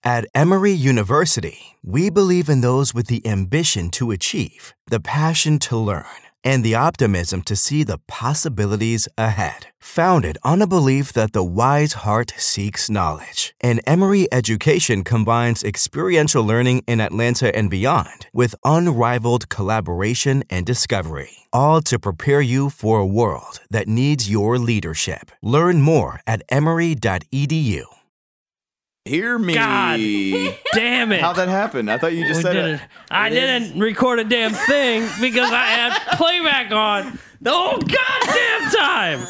At Emory University, we believe in those with the ambition to achieve, the passion to learn, and the optimism to see the possibilities ahead. Founded on a belief that the wise heart seeks knowledge, and Emory education combines experiential learning in Atlanta and beyond with unrivaled collaboration and discovery, all to prepare you for a world that needs your leadership. Learn more at emory.edu. Hear me. God damn it. How'd that happen? I thought you just said it. I didn't record a damn thing because I had playback on the whole goddamn time.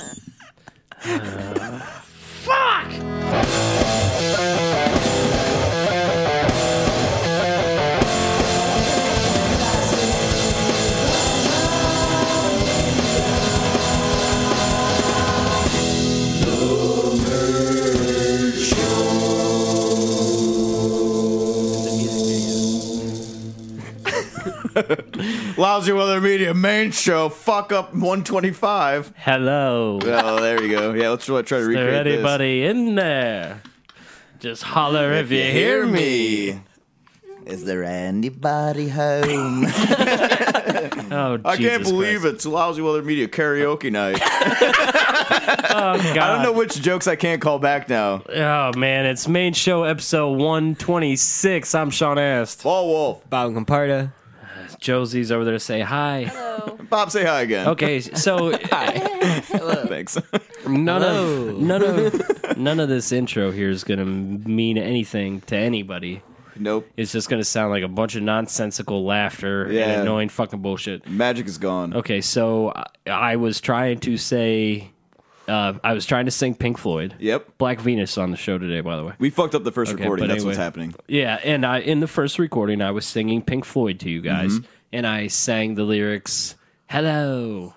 Fuck. Lousy Weather Media main show. Fuck up 125. Hello. Oh, there you go. Yeah, let's try to Is recreate there this. anybody in there? Just holler if you hear me. Is there anybody home? Oh, I can't Jesus believe Christ. it's Lousy Weather Media karaoke night. Oh, God. I don't know which jokes I can't call back now. Oh, man. It's main show episode 126. I'm Sean Ast. Paul Wolf. Bob Comparda. Josie's over there to say hi. Hello. Bob, say hi again. Okay, so Thanks. none Hello. of this intro here is gonna mean anything to anybody. Nope. It's just gonna sound like a bunch of nonsensical laughter Yeah. and annoying fucking bullshit. Magic is gone. Okay, so I was trying to say, I was trying to sing Pink Floyd. Yep. Black Venus on the show today, by the way. We fucked up the first Okay, recording. but That's what's anyway. happening. Yeah, and in the first recording, I was singing Pink Floyd to you guys, Mm-hmm. and I sang the lyrics, "Hello,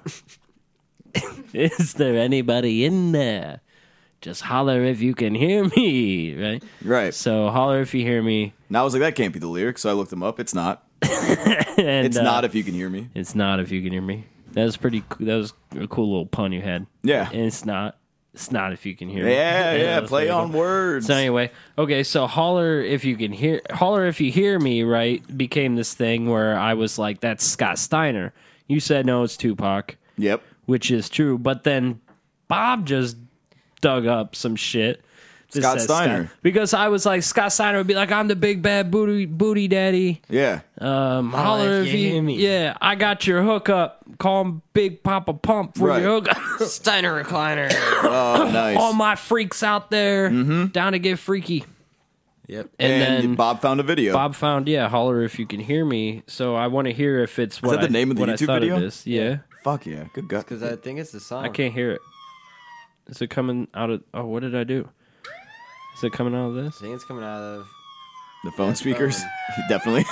is there anybody in there? Just holler if you can hear me," right? Right. So holler if you hear me. And I was like, that can't be the lyrics, so I looked them up. It's not. And, It's not if you can hear me. It's not if you can hear me. That was that was a cool little pun you had. Yeah. And it's not if you can hear me. Yeah, that was play pretty on cool. words. So anyway, okay, so holler if you hear me, right, became this thing where I was like, that's Scott Steiner. You said no, it's Tupac, Yep. which is true, but then Bob just dug up some shit. that Scott says Steiner. because I was like, Scott Steiner would be like, I'm the big bad booty daddy. Yeah. Holler if you hear me. Yeah, I got your hookup. Call him Big Papa Pump for Right. your hookup. Steiner recliner. Oh, nice. All my freaks out there down to get freaky. Yep. And then Bob found a video. Bob found, holler if you can hear me. So I want to hear if it's what that the name of the what I YouTube thought video? It is. Yeah. Fuck yeah. Good guy. Because I think it's the song. I can't hear it. Is it coming out of... Oh, what did I do? Is it coming out of this? I think it's coming out of. The phone Yeah, speakers. phone. Definitely.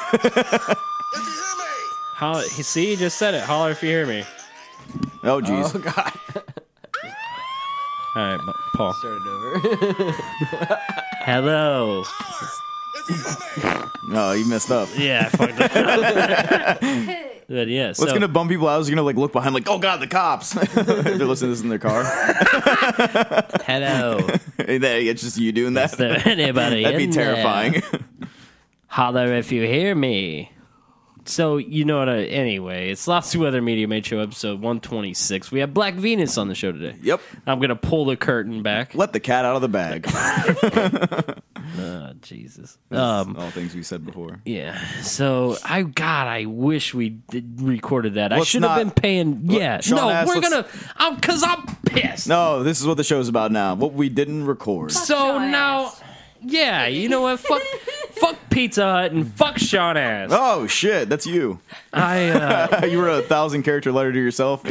See, you just said it. Holler if you hear me. Oh, jeez. Oh, God. All right, Paul. Start it over. Hello. No, you messed up. Yeah, I fucked up. But yeah, What's going to bum people out is going to like look behind like, oh, God, the cops. If they're listening to this in their car. hello. It's just you doing that. Is there anybody That'd be in there? terrifying. Holler if you hear me. So, you know what? Anyway, it's Lousy Weather Media Made Show episode 126. We have Black Venus on the show today. Yep. I'm going to pull the curtain back. Let the cat out of the bag. Oh, Jesus. All things we said before. Yeah. So, I wish we recorded that. I Let's should have not- been paying. Yeah. Sean No, asked, we're let's- going to. Because I'm pissed. No, this is what the show's about now. What we didn't record. So Sean now. Ass. Yeah, you know what? Fuck Pizza Hut and fuck Sean Ass. Oh, shit. That's you. You wrote a 1,000-character letter to yourself.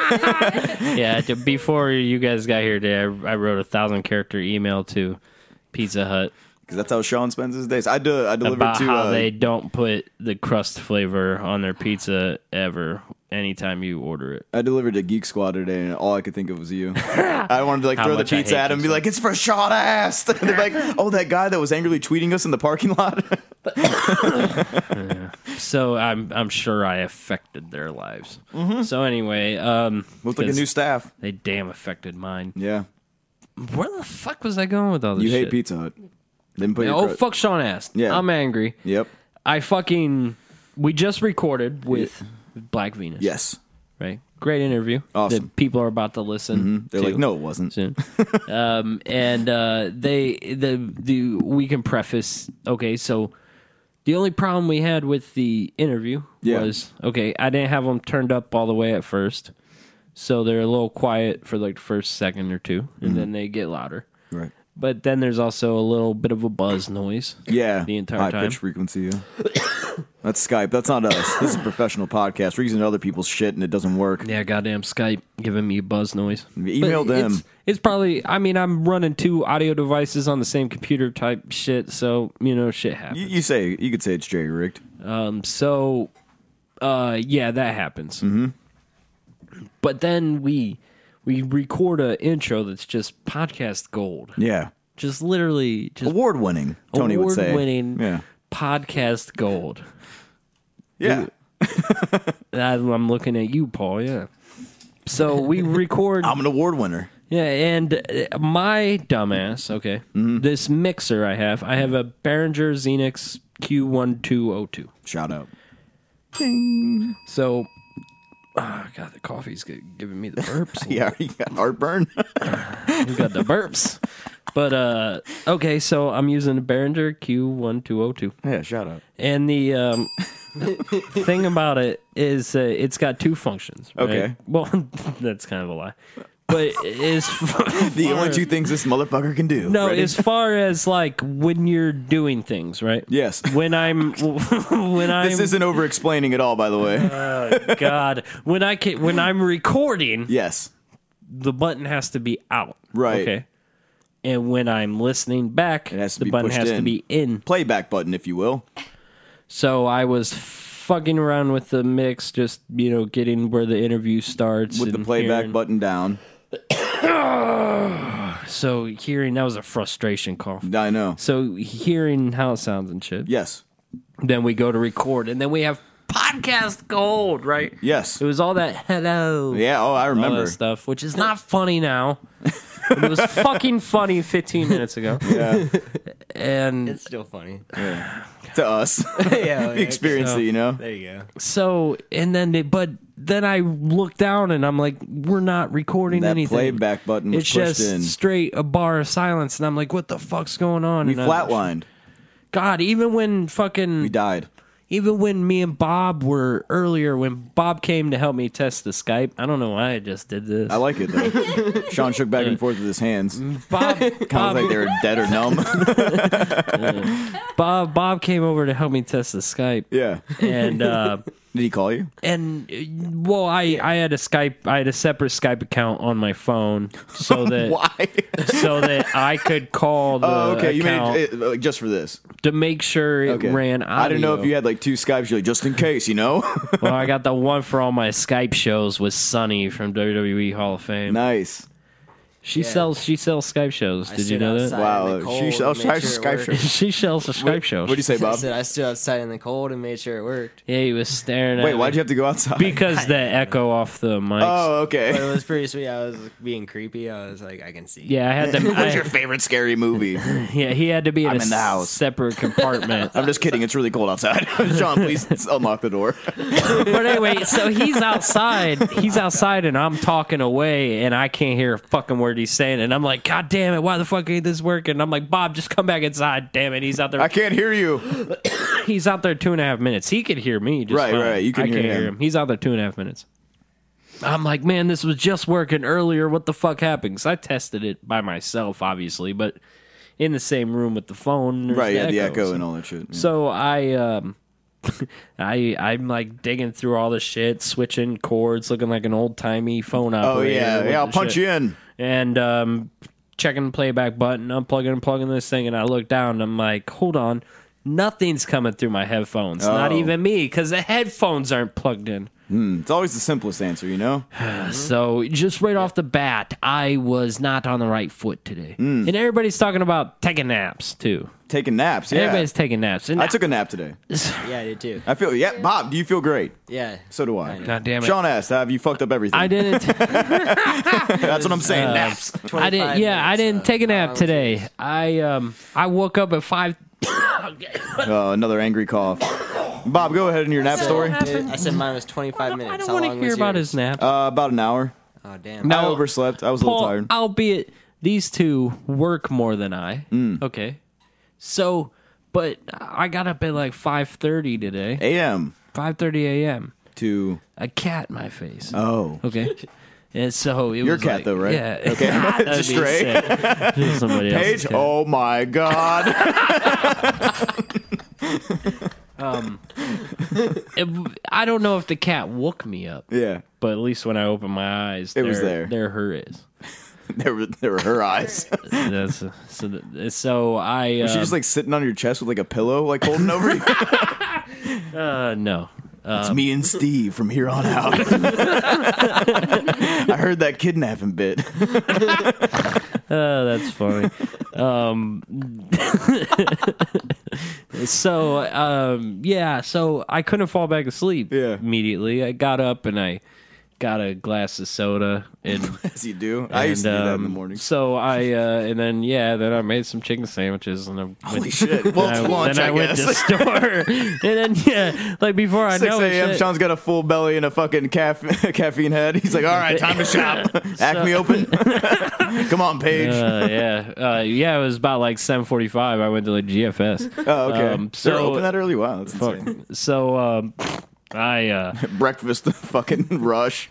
Before you guys got here today, I wrote a 1,000-character email to Pizza Hut Because that's how Sean spends his days. I delivered about to... how they don't put the crust flavor on their pizza ever anytime you order it. I delivered to Geek Squad today, and all I could think of was you. I wanted to How throw the much I pizza hate at him and be Geek like, it's for Sean Ass. And they're like, oh, that guy that was angrily tweeting us in the parking lot? So I'm sure I affected their lives. So anyway, Looked like a new staff. they damn affected mine. Yeah. Where the fuck was I going with all this You shit? hate Pizza Hut. Didn't put your Oh, fuck Sean Ast. Yeah. I'm angry. Yep. We just recorded with Black Venus. Yes. Right? Great interview. Awesome. That people are about to listen They're to like, no, it wasn't. soon. We can preface, okay, so the only problem we had with the interview was, okay, I didn't have them turned up all the way at first, so they're a little quiet for like the first second or two, and then they get louder. Right. But then there's also a little bit of a buzz noise. Yeah. The entire high time. pitch frequency. Yeah. That's Skype. That's not us. This is a professional podcast. We're using other people's shit and it doesn't work. Yeah, goddamn Skype giving me buzz noise. Email But them. It's probably, I mean, I'm running 2 audio devices on the same computer type shit, so, shit happens. You could say it's jerry rigged. Yeah, that happens. Mm-hmm. But then we record an intro that's just podcast gold. Yeah. Just literally just Award winning, Tony would say. award-winning Yeah. podcast gold. Yeah. I'm looking at you, Paul, yeah. So we record... I'm an award winner. Yeah, and my dumbass, okay, this mixer I have a Behringer Xenix Q1202. Shout out. So, God, the coffee's giving me the burps. Yeah, you got heartburn. You got the burps. But, okay, so I'm using the Behringer Q1202. Yeah, shout out. And the thing about it is it's got 2 functions. Right? Okay. Well, that's kind of a lie. But it's The only 2 things this motherfucker can do. no, Ready? as far as like when you're doing things, right? Yes. When I'm This isn't over explaining at all, by the way. God, when I'm recording, Yes. the button has to be out. Right. Okay. And when I'm listening back, It has to the be button pushed has to in. be in. Playback button, if you will. So I was fucking around with the mix, just getting where the interview starts With the and playback hearing- button down. So hearing that was a frustration cough. I know. So hearing how it sounds and shit. Yes. Then we go to record, and then we have podcast gold, right? Yes. It was all that hello, Yeah, I all remember. that stuff, which is not funny now. But it was fucking funny 15 minutes ago. Yeah. And It's still funny. To us. Yeah, We experienced it, There you go. so, and then I look down and I'm like, we're not recording That anything. playback button was It's pushed just in. straight a bar of silence, and I'm like, what the fuck's going on? We And flatlined. God, even when We died. Even when me and Bob were earlier, when Bob came to help me test the Skype, I don't know why I just did this. I like it, though. Sean shook back and forth with his hands. Bob, Kind of Bob, like they were dead or numb. Bob came over to help me test the Skype, Yeah. and Did he call you? well, I had a separate Skype account on my phone so that Why? so that I could call the Oh, okay. You account made it just for this. to make sure it Okay. ran audio. I didn't know if you had like 2 Skypes. You're like, just in case, Well, I got the one for all my Skype shows with Sunny from WWE Hall of Fame. Nice. She sells Skype shows. Did you know that? Wow, she sells Skype shows. She sells Skype shows. What'd you say, I Bob? said I stood outside in the cold and made sure it worked. Yeah, he was staring at Wait, me. why'd you have to go outside? Because the echo off the mics. Oh, But it okay. was pretty sweet. I was being creepy. I was like, I can see. Yeah, I had to. What's your favorite scary movie? Yeah, he had to be I'm in the house. separate compartment. I'm just kidding. It's really cold outside. Sean, please unlock the door. But anyway, so he's outside. He's outside, and I'm talking away, and I can't hear a fucking word he's saying. And I'm like, God damn it, why the fuck ain't this working? And I'm like, Bob, just come back inside. Damn it, he's out there. I can't hear you. He's out there 2.5 minutes. He could hear me. Just Right, fine. right. You can I hear can't him. He's out there 2.5 minutes. I'm like, man, this was just working earlier. What the fuck happened? Because I tested it by myself, obviously, but in the same room with the phone. there's Right, yeah, the echoes. echo and all that shit. Yeah. So I'm like digging through all the shit, switching cords, looking like an old timey phone Oh, operator. yeah. I'll punch you in. And checking the playback button, unplugging and plugging this thing, and I look down and I'm like, hold on, nothing's coming through my headphones. Not Oh. even me, because the headphones aren't plugged in. It's always the simplest answer, you know? So just right off the bat, I was not on the right foot today. And everybody's talking about taking naps too. Taking naps, yeah. Everybody's taking naps. And I took a nap today. Yeah, I did too. I feel, Bob, do you feel great? Yeah. So do I. God damn it. Sean asked, have you fucked up everything? I didn't. That's what I'm saying, naps. I didn't. Yeah, I didn't take a nap today. I woke up at 5. Another angry cough. Bob, go ahead in your nap story. I said mine was 25 minutes. I don't How want long to hear was about yours? his nap. About an hour. Oh, damn. No. I overslept. I was a little Paul, tired. albeit these two work more than I. Okay. So, but I got up at like 5:30 today. AM 5:30 a.m. to... A cat in my face. Oh. Okay. And so it Your was ap like, though, right? Yeah. Okay. That'd It's a be stray. sick. Just somebody else's Paige? cat. Oh my God. I don't know if the cat woke me up, Yeah. but at least when I opened my eyes, It was there. There her is. There were her eyes. That's, so I. She just like sitting on your chest with like a pillow, like holding over you. No. It's me and Steve from here on out. I heard that kidnapping bit. That's funny. So I couldn't fall back asleep immediately. I got up and I got a glass of soda and As you do. I used to do that in the morning. So then I made some chicken sandwiches and I Holy went, shit. Well, it's lunch, then I I went guess. to the store and then like before I 6 know it, a.m. shit- Sean's got a full belly and a fucking caffeine head. He's like, all right, time to shop. Acme open. Come on, Paige. it was about like 7:45. I went to like GFS. Oh, okay. so- They're open that early? Wow, that's Fuck. insane. So I Breakfast fucking rush.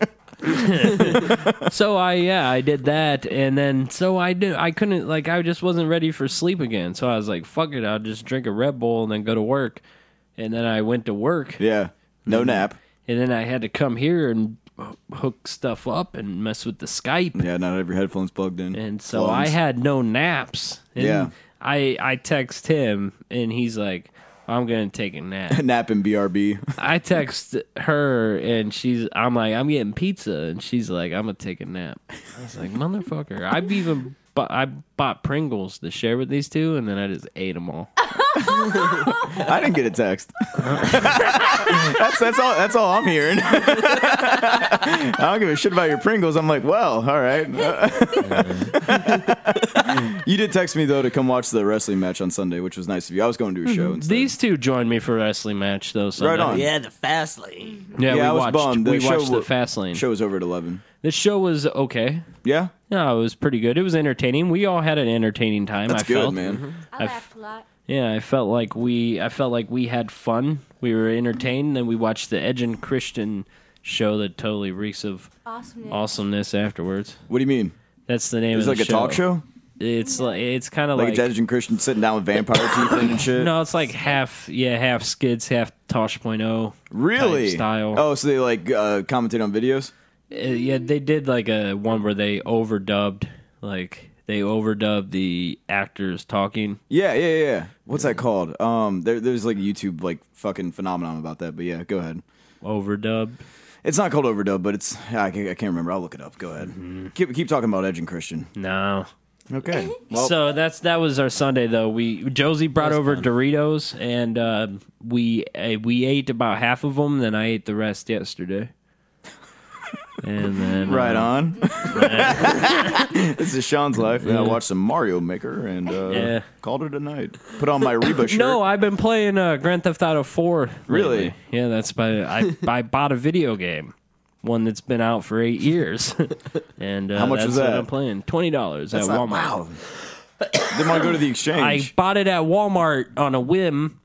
so I did that and then I couldn't like I just wasn't ready for sleep again. So I was like, fuck it, I'll just drink a Red Bull and then go to work. And then I went to work Yeah. No nap. and then I had to come here and hook stuff up and mess with the Skype. Yeah, not have your headphones plugged in. And so Phones. I had no naps. And Yeah. I text him and he's like, I'm gonna take a nap. Nap in BRB. I text her and I'm like, I'm getting pizza, and she's like, I'm gonna take a nap. I was like, motherfucker. I bought Pringles to share with these two, and then I just ate them all. I didn't get a text. That's all I'm hearing. I don't give a shit about your Pringles. I'm like, well, all right. You did text me though to come watch the wrestling match on Sunday, which was nice of you. I was going to a show instead. These two joined me for a wrestling match, though. Sunday. Right on. Yeah, the fast lane. Yeah, I we was watched. bummed. We The watched show the fast lane. Show was over at 11. The show was okay. Yeah, No, it was pretty good. It was entertaining. We all had an entertaining time. that's I good, felt. man. I laughed a lot. Yeah, I felt like we had fun. We were entertained. Then we watched the Edge and Christian show that totally reeks of awesomeness afterwards. What do you mean? That's the name It's of like the a show. talk show, It's kind of like, like a Judge and Christian sitting down with vampire teeth in and shit. no, it's like half skids, half Tosh.0 Really? type style. Oh, so they like commentate on videos? Yeah, they did like a one where they overdubbed the actors talking. Yeah. What's that called? There's like a YouTube like fucking phenomenon about that. But yeah, go ahead. Overdubbed. It's not called overdub, but it's I can't remember. I'll look it up. Go ahead. Mm-hmm. Keep talking about Edge and Christian. No. Okay. Well, So that was our Sunday though. Josie brought over Doritos and we ate about half of them. Then I ate the rest yesterday. And then right on. This is Sean's life. And I watched some Mario Maker and called it a night. Put on my Reba shirt. No, I've been playing Grand Theft Auto 4. Really? lately. Yeah, that's I bought a video game, one that's been out for 8 years, and How much that's was that? What I'm playing $20 at That's not- Walmart. Wow. Didn't want to go to the I exchange. bought it at Walmart on a whim.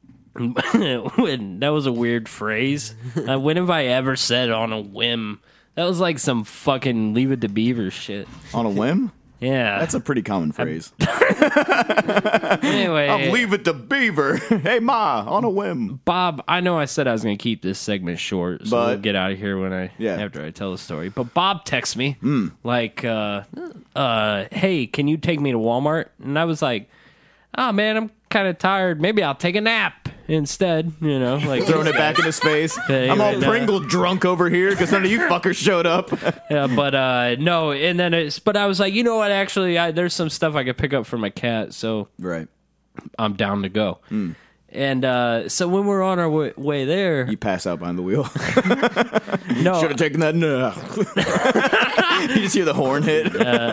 That was a weird phrase. When have I ever said on a whim? That was like some fucking Leave It to Beaver shit. On a whim? Yeah. That's a pretty common phrase. Anyway, I'll leave it to Beaver. Hey, Ma, on a whim. Bob, I know I said I was going to keep this segment short, so But- we'll get out of here after I tell the story. But Bob texts me like, "Hey, can you take me to Walmart?" And I was like, "Oh man, I'm kind of tired. Maybe I'll take a nap instead." You know, like Throwing it back in his face. Yeah, I'm all right now. Pringle drunk over here because none of you fuckers showed up. Yeah, but no. And then but I was like, you know what? Actually, there's some stuff I could pick up for my cat. So Right. I'm down to go. And so when we're on our way there, You pass out behind the wheel. no, Should have taken that. No. You just hear the horn hit.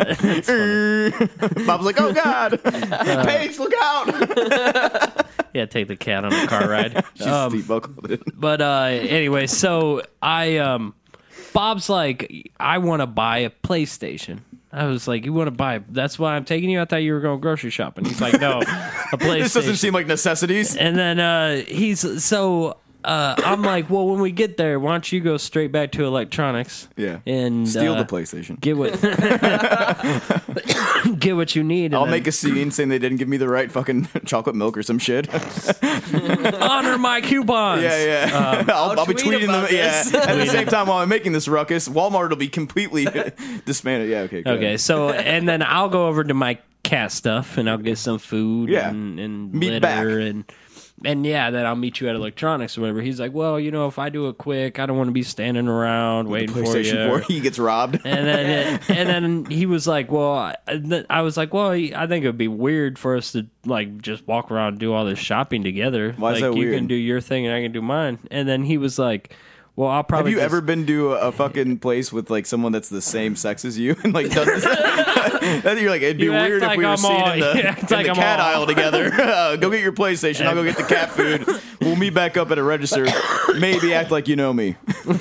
Bob's like, "Oh God, Paige, look out!" yeah, take the cat on a car ride. She's seat buckled in. But anyway, so Bob's like, I want to buy a PlayStation. I was like, you want to buy? That's why I'm taking you. I thought you were going grocery shopping. He's like, no, a PlayStation. This doesn't seem like necessities. And then I'm like, well, when we get there, why don't you go straight back to electronics? Yeah. And Steal the PlayStation. Get what you need. I'll make a scene saying they didn't give me the right fucking chocolate milk or some shit. honor my coupons. Yeah. I'll be tweet tweeting them. about Yeah. this. At the same time, while I'm making this ruckus, Walmart will be completely disbanded. Yeah. Okay. Go Okay. ahead. So, and then I'll go over to my cat stuff and I'll get some food. Yeah. And Meet litter back. and yeah, then I'll meet you at electronics or whatever. He's like, well, if I do it quick, I don't want to be standing around waiting for you. PlayStation 4, he gets robbed. And then he was like, well, I was like, well, I think it would be weird for us to like just walk around and do all this shopping together. Why is like, that you weird? can do your thing and I can do mine. And then he was like, well, I'll Have probably you ever been to a fucking place with like someone that's the same sex as you and like done this? You're like, it'd be You act weird like if we were I'm seen all- in you the act like I'm cat all- aisle together. Go get your PlayStation. I'll go get the cat food. We'll meet back up at a register. Maybe act like you know me. No,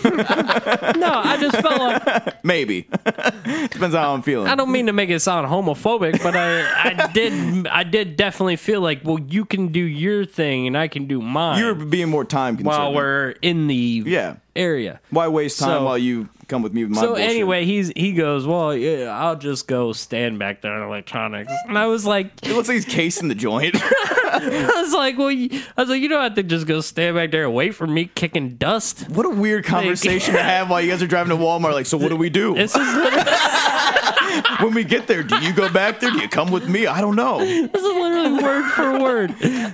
I just felt like Maybe. Depends on how I'm feeling. I don't mean to make it sound homophobic, but I did definitely feel like, well, you can do your thing and I can do mine. You're being more time consuming. while we're in the Yeah. area. Why waste time So- while you come with me with my So bullshit? anyway, he goes, well, yeah, I'll just go stand back there in electronics, and I was like, It looks like he's casing the joint. I was like, well, you don't have to just go stand back there and wait for me kicking dust. What a weird conversation to have while you guys are driving to Walmart. Like, so what do we do? This is literally, When we get there, do you go back there? Do you come with me? I don't know. word for word.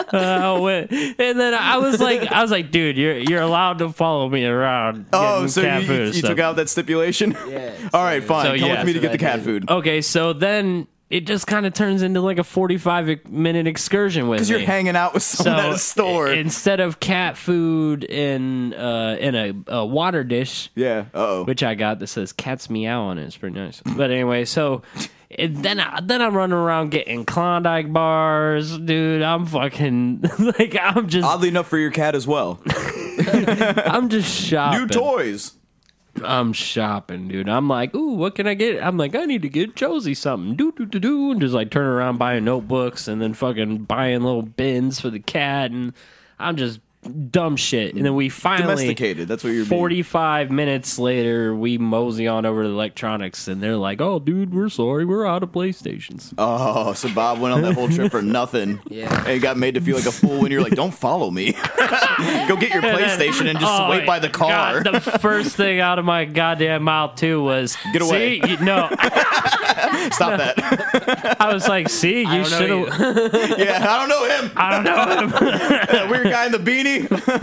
And then I was like, dude, you're allowed to follow me around. Oh, getting so cat you food and took stuff. out that stipulation? Yeah. All right, fine. So, Come yeah, with me to that's get the what I cat did. food. Okay, so then it just kind of turns into like a 45-minute excursion with me. Because you're hanging out with someone at a store. Instead of cat food in a water dish, Yeah. Uh-oh. which I got that says "Cat's Meow" on it. It's pretty nice. But anyway, so then I'm running around getting Klondike bars, dude. I'm fucking like I'm just Oddly enough for your cat as well. I'm just shopping. New toys. I'm shopping, dude. I'm like, ooh, what can I get? I'm like, I need to get Josie something. Do, and just like turn around buying notebooks and then fucking buying little bins for the cat, and I'm just dumb shit. And then we finally Domesticated. That's what you're being. 45 minutes later, we mosey on over to electronics, and they're like, oh, dude, we're sorry, we're out of PlayStations. Oh, so Bob went on that whole trip for nothing. Yeah. And got made to feel like a fool when you're like, don't follow me. Go get your PlayStation and just Oh, wait by the car. God, the first thing out of my goddamn mouth, too, was, Get away. See, no, Stop that. I was like, see, you should have. Yeah, I don't know him. I don't know. That weird guy in the beanie.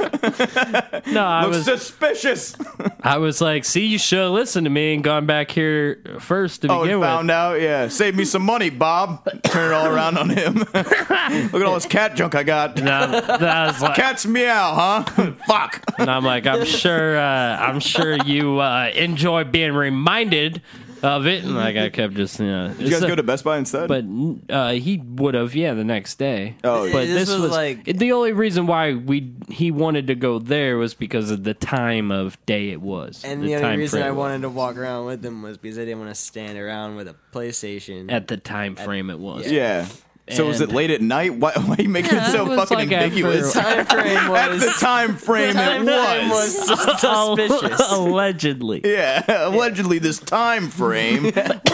No, I Looks was suspicious. I was like, see, you should have listened to me and gone back here first to Oh, begin and with. found out. Yeah, save me some money, Bob. Turn it all around on him. Look at all this cat junk I got. And I was like, Cat's meow, huh? Fuck. and I'm like, I'm sure you enjoy being reminded of it. And like, I kept just, Did you guys go to Best Buy instead? But he would have, the next day. Oh, yeah. But This this was was like- the only reason why he wanted to go there was because of the time of day it was. And the only time reason frame I it was. wanted to walk around with them was because I didn't want to stand around with a PlayStation. At the time frame it was. yeah. So was it And- late at night? Why are you making Yeah, it so it was fucking like ambiguous? after- time frame At the was time frame time it frame was. was suspicious. Allegedly. Yeah, allegedly this time frame.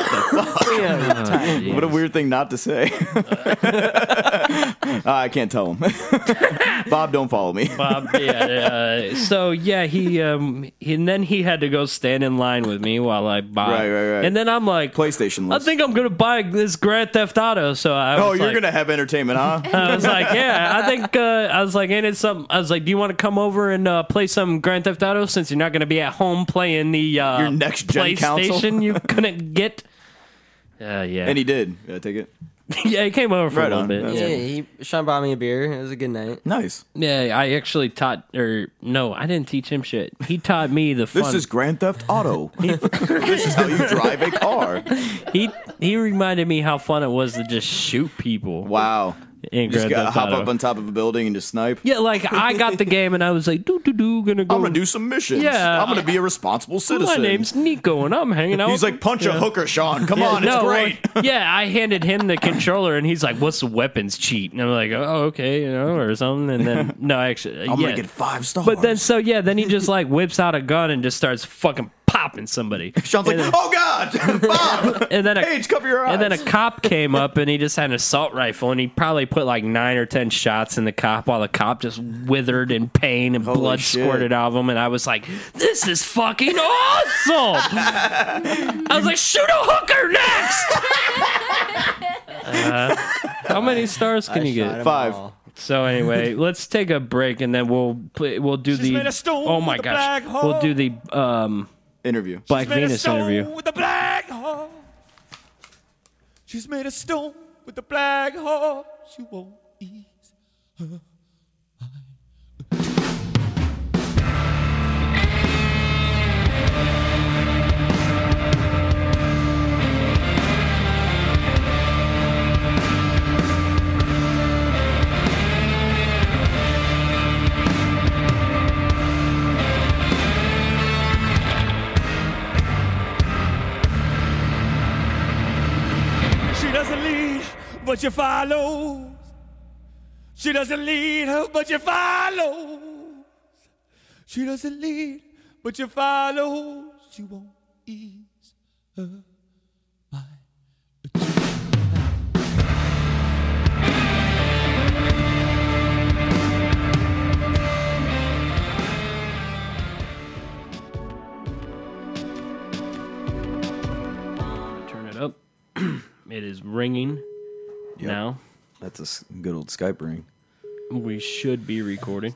Yeah, What a weird thing not to say. I can't tell him. Bob, don't follow me. Bob, so yeah, he and then he had to go stand in line with me while I buy. Right. And then I'm like, PlayStation I list. think I'm gonna buy this Grand Theft Auto. So I was Oh, you're like, gonna have entertainment, huh? I was like, yeah, I think I was like, ain't it something? I was like, do you want to come over and play some Grand Theft Auto since you're not gonna be at home playing the Your next gen PlayStation console? you couldn't get? Yeah. And he did. Yeah, take it. Yeah, he came over for Right a little on. bit. Yeah, Sean bought me a beer. It was a good night. Nice. Yeah, I actually taught, no, I didn't teach him shit. He taught me the fun. This is Grand Theft Auto. This is how you drive a car. He reminded me how fun it was to just shoot people. Wow. In Just Grand Theft hop Auto. up on top of a building and just snipe. Yeah, like I got the game and I was like, gonna go. I'm gonna do some missions. Yeah. I'm gonna be a responsible My citizen. name's Nico and I'm hanging out. He's like, punch a hooker, Sean. Come on, no, it's great. well, yeah, I handed him the controller and he's like, "What's the weapons cheat?" And I'm like, "Oh, okay, or something." And then no, actually, I'm gonna get 5 stars. But then then he just like whips out a gun and just starts fucking popping somebody. Sean's like, oh God, Bob. And then Paige, cover your eyes. And then a cop came up and he just had an assault rifle and he probably put like 9 or 10 shots in the cop while the cop just withered in pain and Holy blood shit. squirted out of him. And I was like, this is fucking awesome. I was like, shoot a hooker next. How many stars can you shot get? him 5. all. So anyway, let's take a break and then we'll do She's made the a stone oh my with a gosh, black hole. we'll do the Interview. Black She's made a Venus stone interview. with a black heart. She's made a stone with a black heart. She won't ease her. She doesn't lead, but she follows. She doesn't lead, but she follows. She doesn't lead, but she follows. She won't ease her mind. turn it up. It is ringing now. That's a good old Skype ring. We should be recording.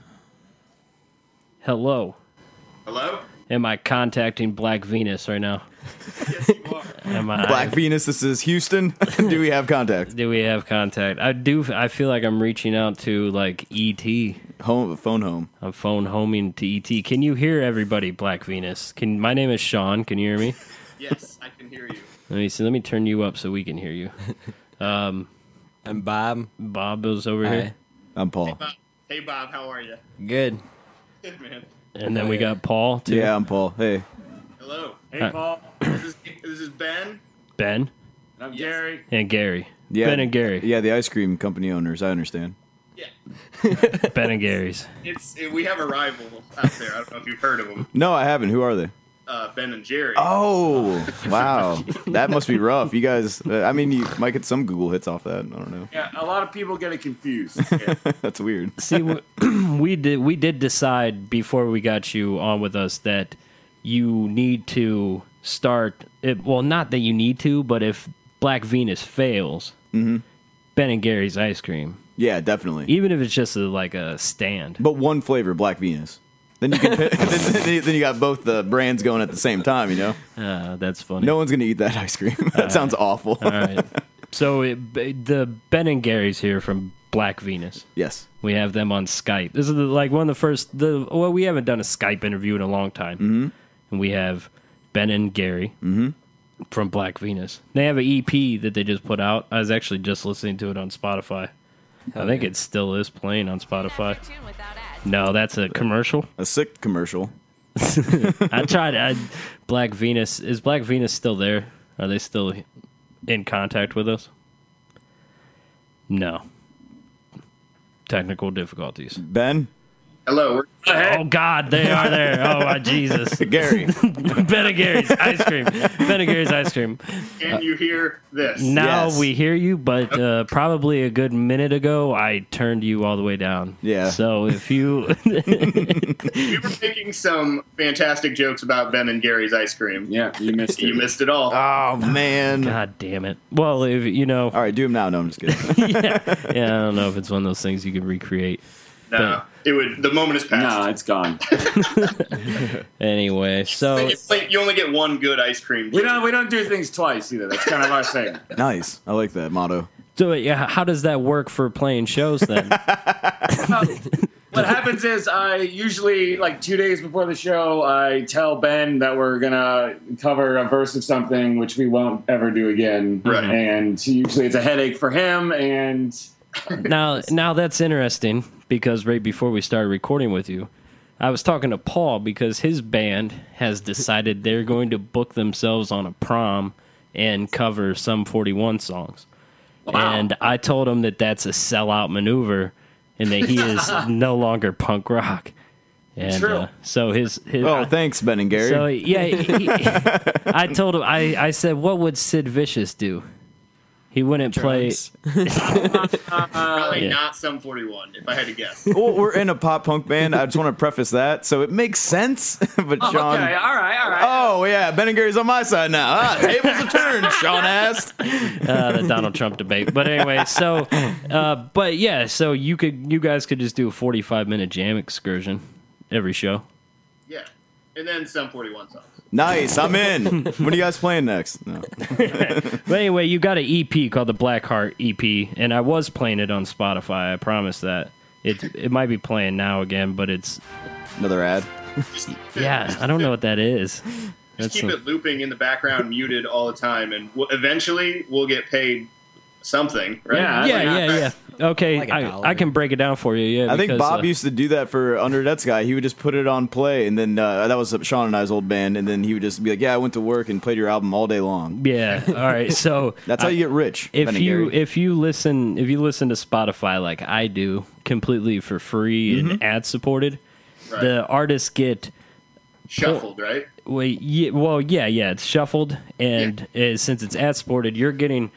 Hello. Hello? Am I contacting Black Venus right now? Yes, you are. Am I? Black Venus, this is Houston. Do we have contact? Do we have contact? I do. I feel like I'm reaching out to like ET. Phone home. I'm phone homing to ET. Can you hear everybody, Black Venus? My name is Sean. Can you hear me? Yes, I can hear you. Let me see. Let me turn you up so we can hear you. I'm Bob. Bob is over Hi. here, I'm Paul. Hey, Bob, how are you? Good. Good, man. and then we got Paul too. Yeah, I'm Paul. Hey. Hello. Hey, Paul. This is Ben. Ben I'm Yes. Gary. and Gary. Yeah, Ben and Gary. Yeah, the ice cream company owners. I understand. Yeah. Ben and Gary's. We have a rival out there. I don't know if you've heard of them. No, I haven't. Who are they? Ben and Jerry. Oh, wow. That must be rough. You guys, I mean, you might get some Google hits off that. I don't know. Yeah, a lot of people get it confused. That's weird. See, we did decide before we got you on with us that you need to start. Well, not that you need to, but if Black Venus fails, Ben and Gary's ice cream, Yeah, definitely. even if it's just like a stand. But one flavor, Black Venus. Then you can then you got both the brands going at the same time. You know, That's funny. no one's gonna eat that ice cream. That sounds awful. All right. So the Ben and Gary's here from Black Venus. Yes. We have them on Skype. This is like one of the first. Well, we haven't done a Skype interview in a long time, and we have Ben and Gary from Black Venus. They have an EP that they just put out. I was actually just listening to it on Spotify. I think it still is playing on Spotify. No, that's a commercial. A sick commercial. I tried. Black Venus, is Black Venus still there? Are they still in contact with us? No. Technical difficulties. Ben, Hello. Oh God, they are there. Oh my Jesus. Gary. Ben and Gary's ice cream. Ben and Gary's ice cream. Can you hear this? Now Yes. we hear you, but probably a good minute ago, I turned you all the way down. Yeah. So if you, We were making some fantastic jokes about Ben and Gary's ice cream. Yeah, you missed it. You missed it all. Oh man. God damn it. Well, if you know, All right, do him now. No, I'm just kidding. yeah, I don't know if it's one of those things you can recreate. No, the moment is past. No, it's gone. Anyway, so you only get one good ice cream. We don't do things twice either. That's kind of our thing. Nice. I like that motto. So yeah, how does that work for playing shows then? What happens is I usually, like 2 days before the show, I tell Ben that we're going to cover a verse of something, which we won't ever do again. Right. And usually it's a headache for him. And Now that's interesting, because right before we started recording with you, I was talking to Paul because his band has decided they're going to book themselves on a prom and cover Sum 41 songs. Wow. And I told him that that's a sellout maneuver and that he is no longer punk rock. And True. So his thanks, Ben and Gary. So yeah, I told him, I said, what would Sid Vicious do? He wouldn't play. Probably not Sum 41, if I had to guess. Well, we're in a pop punk band. I just want to preface that, so it makes sense. But Sean, okay, all right. Oh yeah, Ben and Gary's on my side now. Tables have turned. Sean asked. The Donald Trump debate. But anyway, so so you guys could just do a 45-minute jam excursion every show. Yeah, and then Sum 41 songs. Nice, I'm in. When are you guys playing next? No. But anyway, you got an EP called the Blackheart EP, and I was playing it on Spotify. I promise that. It might be playing now again, but it's Another ad. yeah. I don't know what that is. Just keep it looping in the background, muted all the time, and eventually we'll get paid something, right? Yeah. Okay, Like $1. I can break it down for you. Yeah, I think because, Bob used to do that for Under That's Guy. He would just put it on play, and then that was Sean and I's old band, and then he would just be like, "Yeah, I went to work and played your album all day long." Yeah. All right. So That's how you get rich. Ben and Gary. If you listen to Spotify like I do, completely for free and ad supported, Right. the artists get Shuffled, right? it's shuffled, and since it's ad supported, you're getting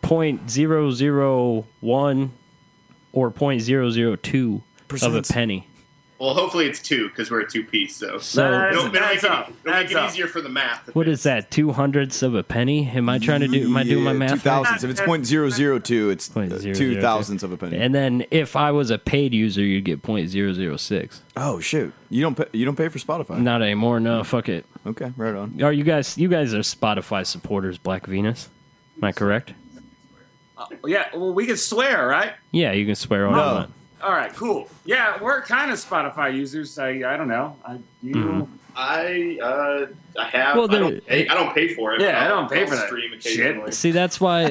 0.001 or 0.002 of a penny. Well, hopefully it's 2 because we're a 2-piece. So That's make up. it easier for the math. What is that? 2/100ths of a penny? Am I trying to do? Am I doing my math? 2,000. If it's 0.002, it's 0.002. 2,000ths of a penny. And then if I was a paid user, you'd get 0.006. Oh shoot! You don't pay for Spotify? Not anymore. No, fuck it. Okay, right on. Are you guys are Spotify supporters, Black Venus? Am I correct? Yeah, well, we can swear, right? Yeah, you can swear all you want. All right, cool. Yeah, we're kind of Spotify users. I don't know. I have. Well, I don't pay for it. Yeah, I don't pay for that stream shit. occasionally. See, that's why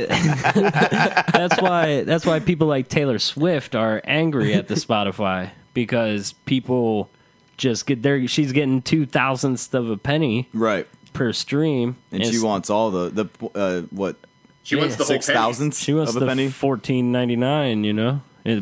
that's why people like Taylor Swift are angry at the Spotify, because people just get there. She's getting 2,000ths of a penny Right, per stream, and she wants all the what? She wants the whole 6,000ths She wants of a the penny. $14.99, you know,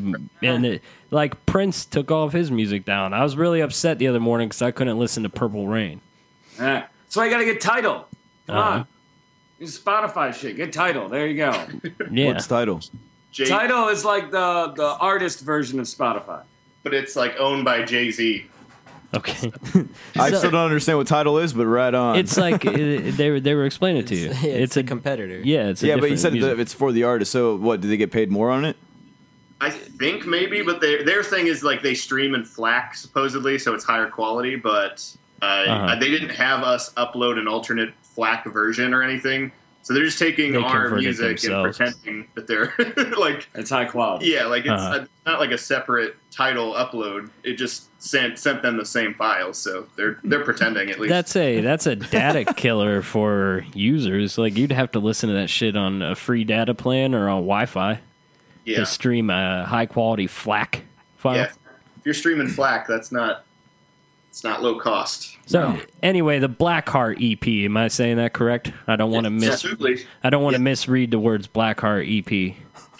like Prince took all of his music down. I was really upset the other morning because I couldn't listen to Purple Rain. So I got to get Tidal. Come on. This Spotify shit. Get Tidal. There you go. Yeah, What's Tidal? Tidal is like the artist version of Spotify. But it's like owned by Jay-Z. okay. I still don't understand what Tidal is, but right on. It's like they were explaining it to you. It's a competitor. Yeah, it's a yeah, but you different said music. it's for the artist. So what? Do they get paid more on it? I think maybe, but their thing is like they stream in FLAC supposedly, so it's higher quality. But they didn't have us upload an alternate FLAC version or anything, so they're just taking our convert it music and themselves. pretending that they're like It's high quality. yeah, like it's not like a separate Tidal upload. It just sent them the same files, so they're pretending at least. That's a data killer for users. Like, you'd have to listen to that shit on a free data plan or on Wi-Fi to stream a high quality FLAC file. Yeah, if you're streaming FLAC, it's not low cost. So anyway, the Blackheart EP. Am I saying that correct? I don't want to Absolutely. I don't want to misread the words Blackheart EP.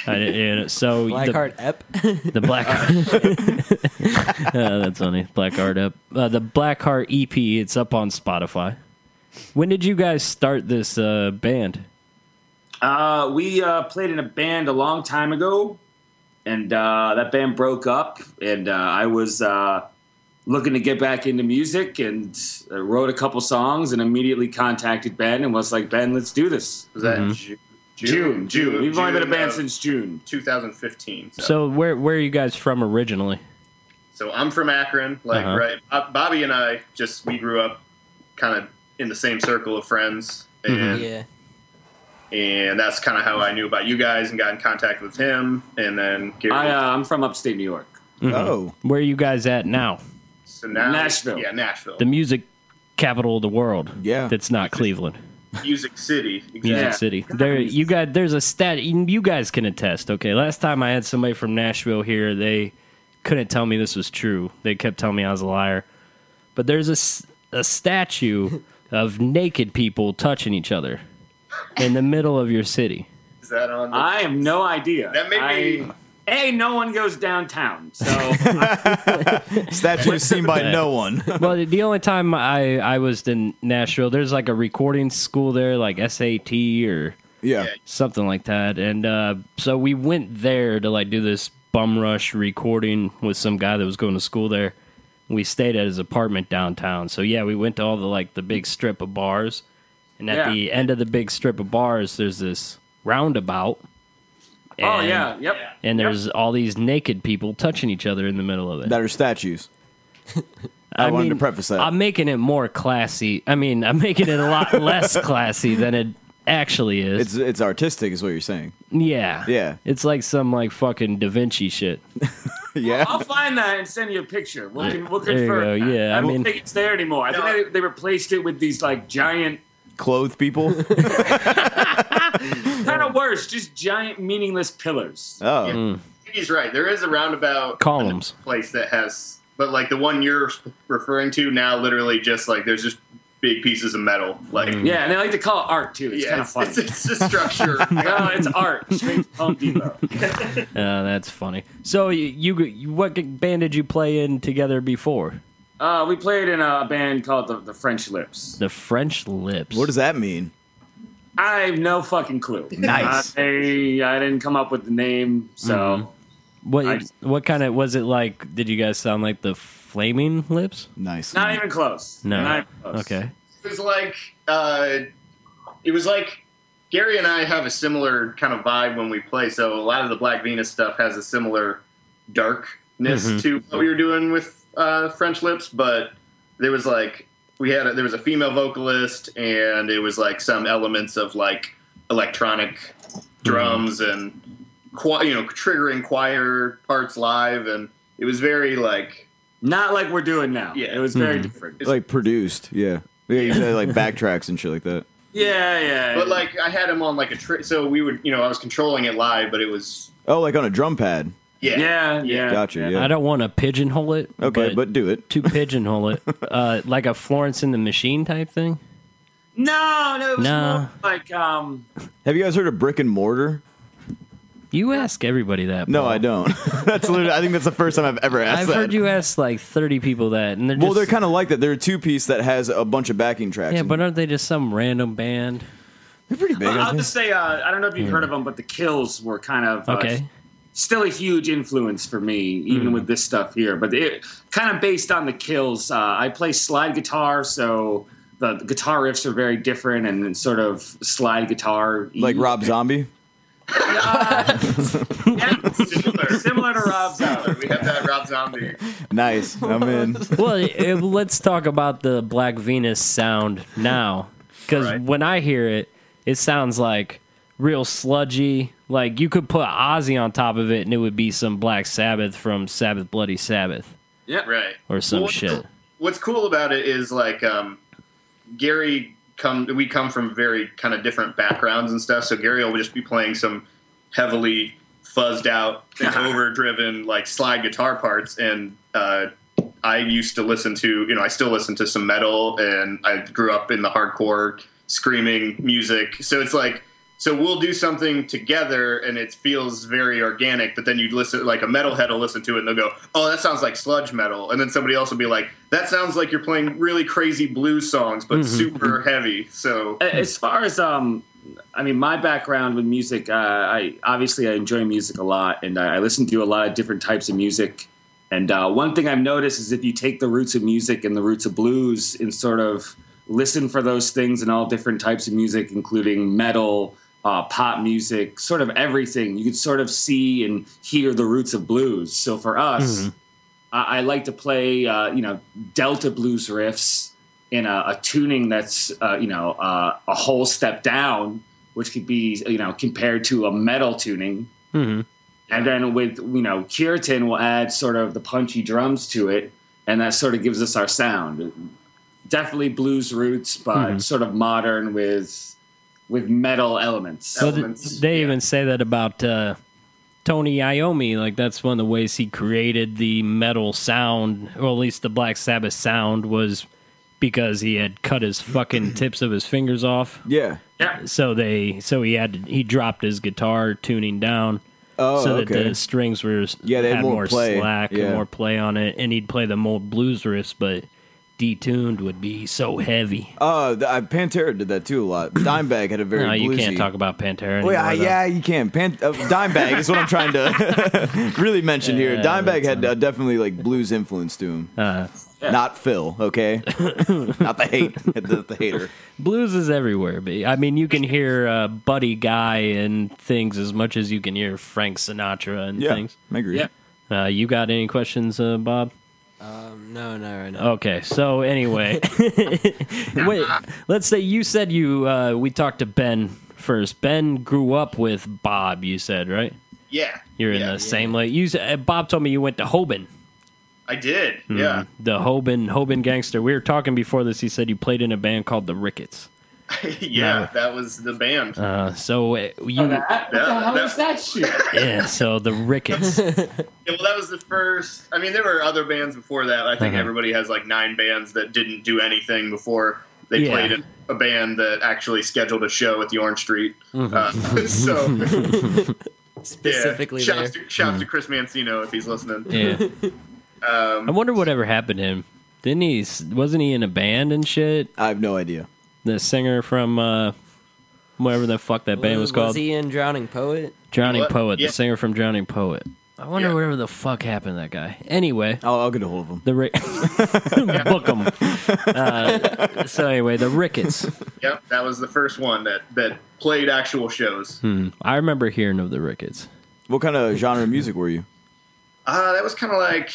So Blackheart EP. the Blackheart. That's funny. Blackheart EP. The Blackheart EP. It's up on Spotify. When did you guys start this band? We played in a band a long time ago, and that band broke up, and I was looking to get back into music, and wrote a couple songs and immediately contacted Ben and was like, Ben, let's do this. Was that June. We've only been a band of since June. 2015. So where are you guys from originally? So I'm from Akron, right. Bobby and I we grew up kind of in the same circle of friends, and and that's kind of how I knew about you guys and got in contact with him. And then I'm from upstate New York. Oh, where are you guys at now? So now, Nashville. Yeah, Nashville. The music capital of the world. Yeah, that's not Cleveland. Music City. Exactly. Music City. There's a stat. You guys can attest. Okay, last time I had somebody from Nashville here, they couldn't tell me this was true. They kept telling me I was a liar. But there's a statue of naked people touching each other in the middle of your city. Is that on? I have no idea. That may be. No one goes downtown, so statue seen by no one. Well, the only time I was in Nashville, there's like a recording school there, like SAT or something like that, and so we went there to like do this bum rush recording with some guy that was going to school there. We stayed at his apartment downtown, so yeah, we went to all the big strip of bars, and at the end of the big strip of bars, there's this roundabout. And there's all these naked people touching each other in the middle of it. That are statues. I wanted to preface that. I'm making it more classy. I mean, I'm making it a lot less classy than it actually is. It's artistic, is what you're saying. Yeah. Yeah. It's like some fucking Da Vinci shit. Yeah. I'll find that and send you a picture. We'll confirm. There you go. Yeah, I don't think it's there anymore. I think they replaced it with these like giant clothed people. Kind of worse, just giant meaningless pillars. Oh, yeah. He's right. There is a roundabout columns place that has, but like the one you're referring to now, literally just like there's just big pieces of metal. Like yeah, and they like to call it art too. It's kind of funny. It's a structure. It's art. Straight from Home Depot. That's funny. So you what band did you play in together before? We played in a band called the French Lips. The French Lips. What does that mean? I have no fucking clue. Nice. I didn't come up with the name, so. What kind of was it like? Did you guys sound like the Flaming Lips? Nice. Not even close. No. Not even close. Okay. It was like Gary and I have a similar kind of vibe when we play. So a lot of the Black Venus stuff has a similar darkness to what we were doing with French Lips, but there was like there was a female vocalist, and it was like some elements of like electronic drums and triggering choir parts live, and it was very like not like we're doing now. Yeah, it was very different. It's like produced. Yeah, you said like backtracks and shit like that. Yeah. But like I had him on like so we would I was controlling it live, but it was like on a drum pad. Yeah. Gotcha. Yeah. I don't want to pigeonhole it. Okay, but do it. To pigeonhole it, like a Florence and the Machine type thing. No, it was more like. Have you guys heard of Brick and Mortar? You ask everybody that. No, Paul. I don't. That's literally. I think that's the first time I've ever asked. I've that. heard you ask like 30 people that, and they're kind of like that. They're a two-piece that has a bunch of backing tracks. Yeah, but aren't they just some random band? They're pretty big. I'll just say, I don't know if you've heard of them, but the Kills were kind of still a huge influence for me, even with this stuff here. But it kind of based on the Kills. I play slide guitar, so the guitar riffs are very different and sort of slide guitar. Like Rob Zombie? Similar to Rob Zombie. We have that Rob Zombie. Nice. I'm in. Well, let's talk about the Black Venus sound now. Because when I hear it, it sounds like real sludgy. Like you could put Ozzy on top of it and it would be some Black Sabbath from Sabbath Bloody Sabbath. Yeah, right. Or some shit. What's cool about it is like Gary we come from very kind of different backgrounds and stuff. So Gary will just be playing some heavily fuzzed out and overdriven like slide guitar parts, and I used to listen to I still listen to some metal, and I grew up in the hardcore screaming music. So it's like we'll do something together and it feels very organic, but then you'd listen, like a metalhead will listen to it and they'll go, oh, that sounds like sludge metal. And then somebody else will be like, that sounds like you're playing really crazy blues songs, but super heavy. So as far as, my background with music, I enjoy music a lot, and I listen to a lot of different types of music. And one thing I've noticed is if you take the roots of music and the roots of blues and sort of listen for those things in all different types of music, including metal, pop music, sort of everything, you could sort of see and hear the roots of blues. So for us, I like to play, Delta blues riffs in a tuning that's, a whole step down, which could be, compared to a metal tuning. Mm-hmm. And then with, Curitin will add sort of the punchy drums to it, and that sort of gives us our sound. Definitely blues roots, but sort of modern with metal elements. So they even say that about Tony Iommi. Like, that's one of the ways he created the metal sound, or at least the Black Sabbath sound, was because he had cut his fucking tips of his fingers off. Yeah. So he dropped his guitar tuning down. Oh, so that the strings were they had more play. slack and more play on it, and he'd play the more blues riffs, but detuned would be so heavy. Pantera did that too a lot. Dimebag had a very bluesy. You can't talk about Pantera anymore. You can. Dimebag is what I'm trying to really mention here. Dimebag had definitely like blues influence to him. Not Phil, okay? Not the hater. Blues is everywhere, but I mean, you can hear Buddy Guy and things as much as you can hear Frank Sinatra and things. I agree. Yeah. You got any questions, Bob? No, not right now. Okay, so anyway, wait. Let's say you said we talked to Ben first. Ben grew up with Bob. You said, right? Yeah. You're in the same like you said. Bob told me you went to Hoban. I did. Yeah. The Hoban Gangster. We were talking before this. He said you played in a band called the Ricketts. That was the band. What the hell is that shit? Yeah, so the Ricketts. That was the first. I mean, there were other bands before that. I think everybody has like 9 bands that didn't do anything before they played in a band that actually scheduled a show at the Orange Street. Specifically, shouts to Chris Mancino if he's listening. Yeah. I wonder whatever happened to him. Wasn't he in a band and shit? I have no idea. The singer from whatever the fuck that band was called. Was he in Drowning Poet? Drowning Poet, the singer from Drowning Poet. I wonder whatever the fuck happened to that guy. Anyway. I'll get a hold of him. Book him. So anyway, the Ricketts. Yep, that was the first one that played actual shows. I remember hearing of the Ricketts. What kind of genre of music were you? That was kind of like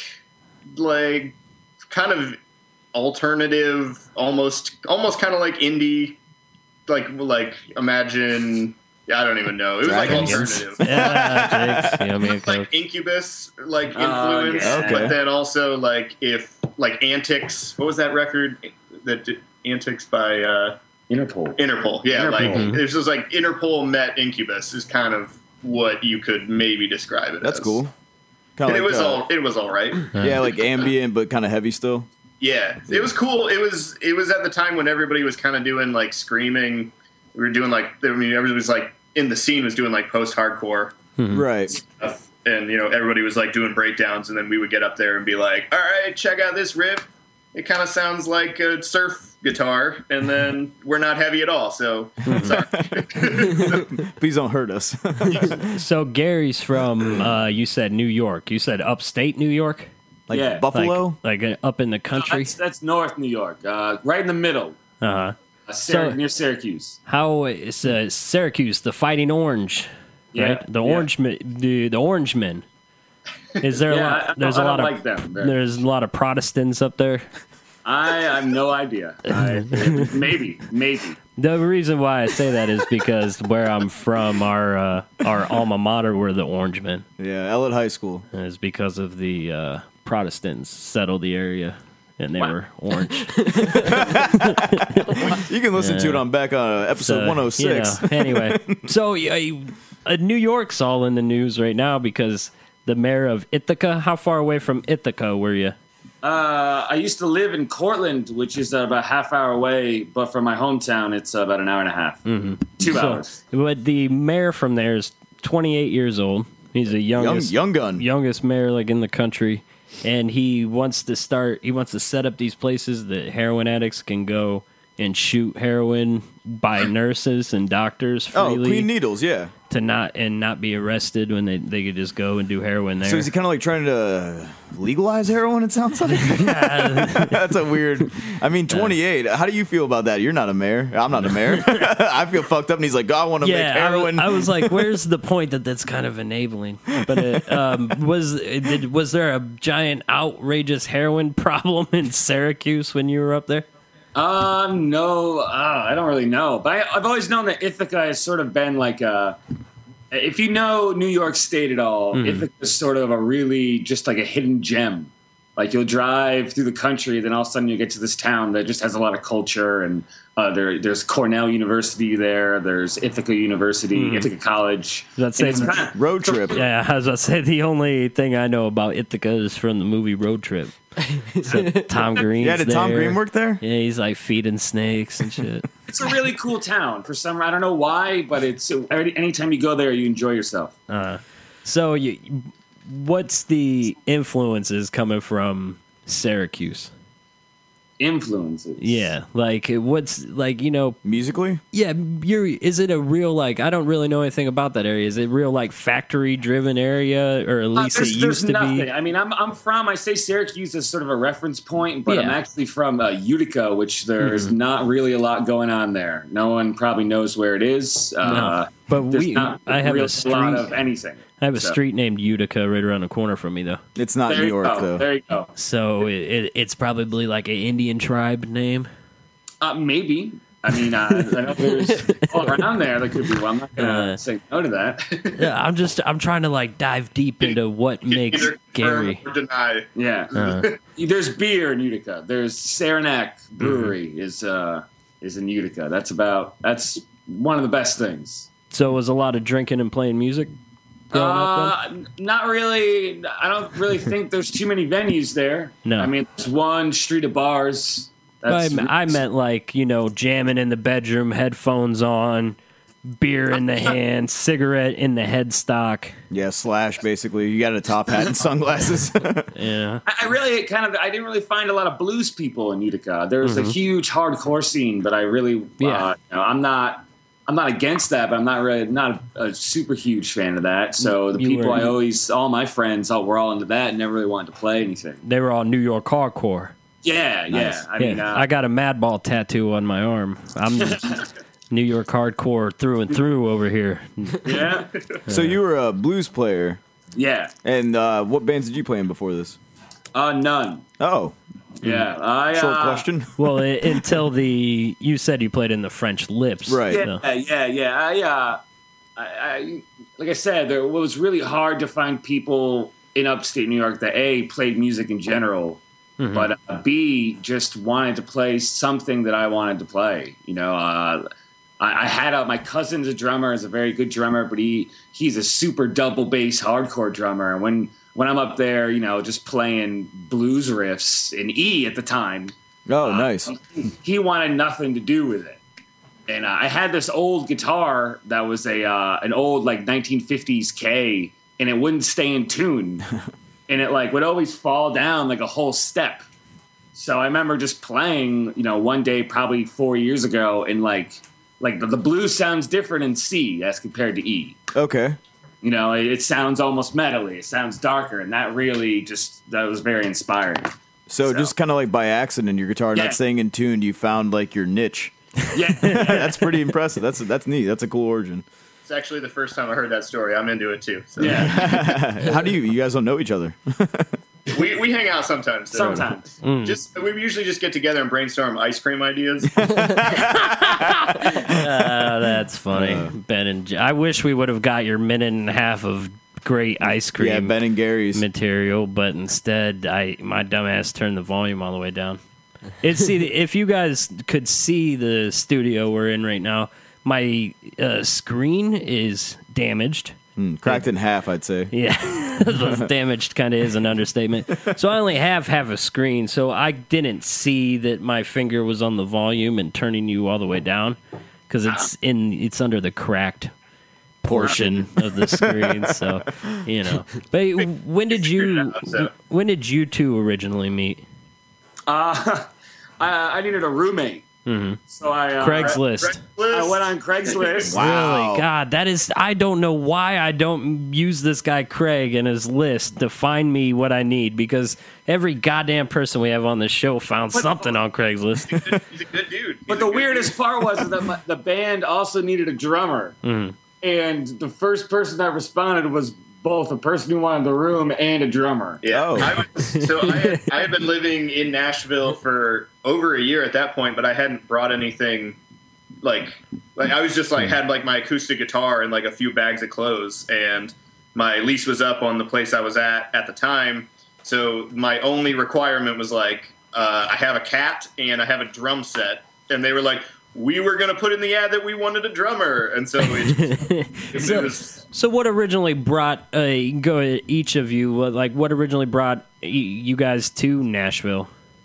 kind of alternative, almost kind of like indie, like imagine. I don't even know. It was Dragons. like alternative. Like Incubus, like influence, but then also like Antics. What was that record? That Antics by Interpol. Yeah, Interpol. This was like Interpol met Incubus is kind of what you could maybe describe it. That's as. Cool. And it was all right. Yeah, like ambient, but kind of heavy still. Yeah, it was cool. It was at the time when everybody was kind of doing like screaming. We were doing everybody was like in the scene was doing like post-hardcore, right? Stuff. And everybody was like doing breakdowns, and then we would get up there and be like, "All right, check out this riff. It kind of sounds like a surf guitar, and then we're not heavy at all. So sorry. Please don't hurt us." So Gary's from you said New York. You said upstate New York. Like Buffalo? Like up in the country? No, that's North New York, right in the middle. Uh-huh. Near Syracuse. How is Syracuse, the Fighting Orange, right? The Orangemen. The Orangemen. Is there a lot? There's a lot of them. There's a lot of Protestants up there. I have no idea. Maybe. The reason why I say that is because where I'm from, our alma mater were the Orangemen. Yeah, Elliott High School. And it's because of the Protestants settled the area. And they were orange. You can listen to it back on episode 106. Anyway, so New York's all in the news right now because the mayor of Ithaca. How far away from Ithaca were you? I used to live in Cortland, which is about a half hour away, but from my hometown, it's about an hour and a half. 2 hours. But the mayor from there is 28 years old. He's the youngest mayor like in the country. And he wants to set up these places that heroin addicts can go and shoot heroin by nurses and doctors freely. Oh, clean needles, yeah. to not be arrested when they could just go and do heroin there. So is he kind of like trying to legalize heroin? It sounds like that's a weird. I mean, 28. How do you feel about that? You're not a mayor. I'm not a mayor. I feel fucked up, and he's like, I want to make heroin. I was like, where's the point that's kind of enabling? But was there a giant, outrageous heroin problem in Syracuse when you were up there? No, I don't really know. But I've always known that Ithaca has sort of been like if you know New York State at all, Ithaca is sort of just like a hidden gem. Like you'll drive through the country, then all of a sudden you get to this town that just has a lot of culture, and there's Cornell University there, there's Ithaca University, Ithaca College. Road Trip. Yeah, I was about to say the only thing I know about Ithaca is from the movie Road Trip. So Tom Green's did there. Tom Green work there? Yeah, he's like feeding snakes and shit. It's a really cool town. For some, I don't know why, but it's anytime you go there, you enjoy yourself. So what's the influences coming from Syracuse? Influences. Yeah, like what's like, musically? Yeah, is it a real like? I don't really know anything about that area. Is it real like factory driven area, or at least it used to be? I mean, I say Syracuse is sort of a reference point, but I'm actually from Utica, which there's not really a lot going on there. No one probably knows where it is. No, but I have a lot of anything. I have a street named Utica right around the corner from me, though. It's not New York, though. There you go. So it's probably like an Indian tribe name? Maybe. I mean, I know there's all around there that could be. Well, I'm not going to say no to that. Yeah, I'm trying to like dive deep into what makes Gary. Or deny. Yeah. There's beer in Utica. There's Saranac Brewery is in Utica. That's one of the best things. So it was a lot of drinking and playing music? Not really. I don't really think there's too many venues there. No. I mean, there's one street of bars. I meant like, jamming in the bedroom, headphones on, beer in the hand, cigarette in the headstock. Yeah, Slash, basically. You got a top hat and sunglasses. Yeah. I didn't really find a lot of blues people in Utica. There's a huge hardcore scene, but I really, I'm not against that, but I'm not a super huge fan of that. So all my friends, were all into that and never really wanted to play anything. They were all New York hardcore. Yeah, nice. Yeah. I got a Madball tattoo on my arm. I'm New York hardcore through and through over here. Yeah. So you were a blues player. Yeah. And what bands did you play in before this? None. Oh. Yeah. Short question. Well, until you said you played in the French Lips. Right. Yeah. I like I said, it was really hard to find people in upstate New York that A, played music in general, but B, just wanted to play something that I wanted to play. I had my cousin's a drummer, is a very good drummer, but he's a super double bass hardcore drummer. And when I'm up there, just playing blues riffs in E at the time. Oh, nice. He wanted nothing to do with it. And I had this old guitar that was an old like 1950s K, and it wouldn't stay in tune. And it would always fall down like a whole step. So I remember just playing, one day probably 4 years ago, and like the blues sounds different in C as compared to E. Okay. It sounds almost metally. It sounds darker, and that really that was very inspiring. So just kind of like by accident, your guitar not staying in tune, you found like your niche. Yeah. That's pretty impressive. That's neat. That's a cool origin. It's actually the first time I heard that story. I'm into it too. So. Yeah. How do you guys don't know each other? We hang out sometimes. Sometimes. We usually just get together and brainstorm ice cream ideas. That's funny. Ben and I wish we would have got your minute and a half of great ice cream. Yeah, Ben and Gary's material, but instead, my dumbass turned the volume all the way down. If you guys could see the studio we're in right now, my screen is damaged. Cracked in half, I'd say. Yeah, damaged kind of is an understatement. So I only have half a screen, so I didn't see that my finger was on the volume and turning you all the way down, because it's under the cracked portion of the screen. So But when did you two originally meet? I needed a roommate. So I Craigslist. I went on Craigslist. Wow. Really? God, that is. I don't know why I don't use this guy Craig and his list to find me what I need, because every goddamn person we have on this show found something on Craigslist. He's a good dude. But the weirdest part was that the band also needed a drummer, and the first person that responded was both a person who wanted the room and a drummer. Yeah. Oh. I had been living in Nashville for over a year at that point, but I hadn't brought anything. Like I was just had my acoustic guitar and a few bags of clothes, and my lease was up on the place I was at the time. So my only requirement was I have a cat and I have a drum set, and they were like, we were going to put in the ad that we wanted a drummer. And so it was... So what originally brought each of you, what originally brought you guys to Nashville?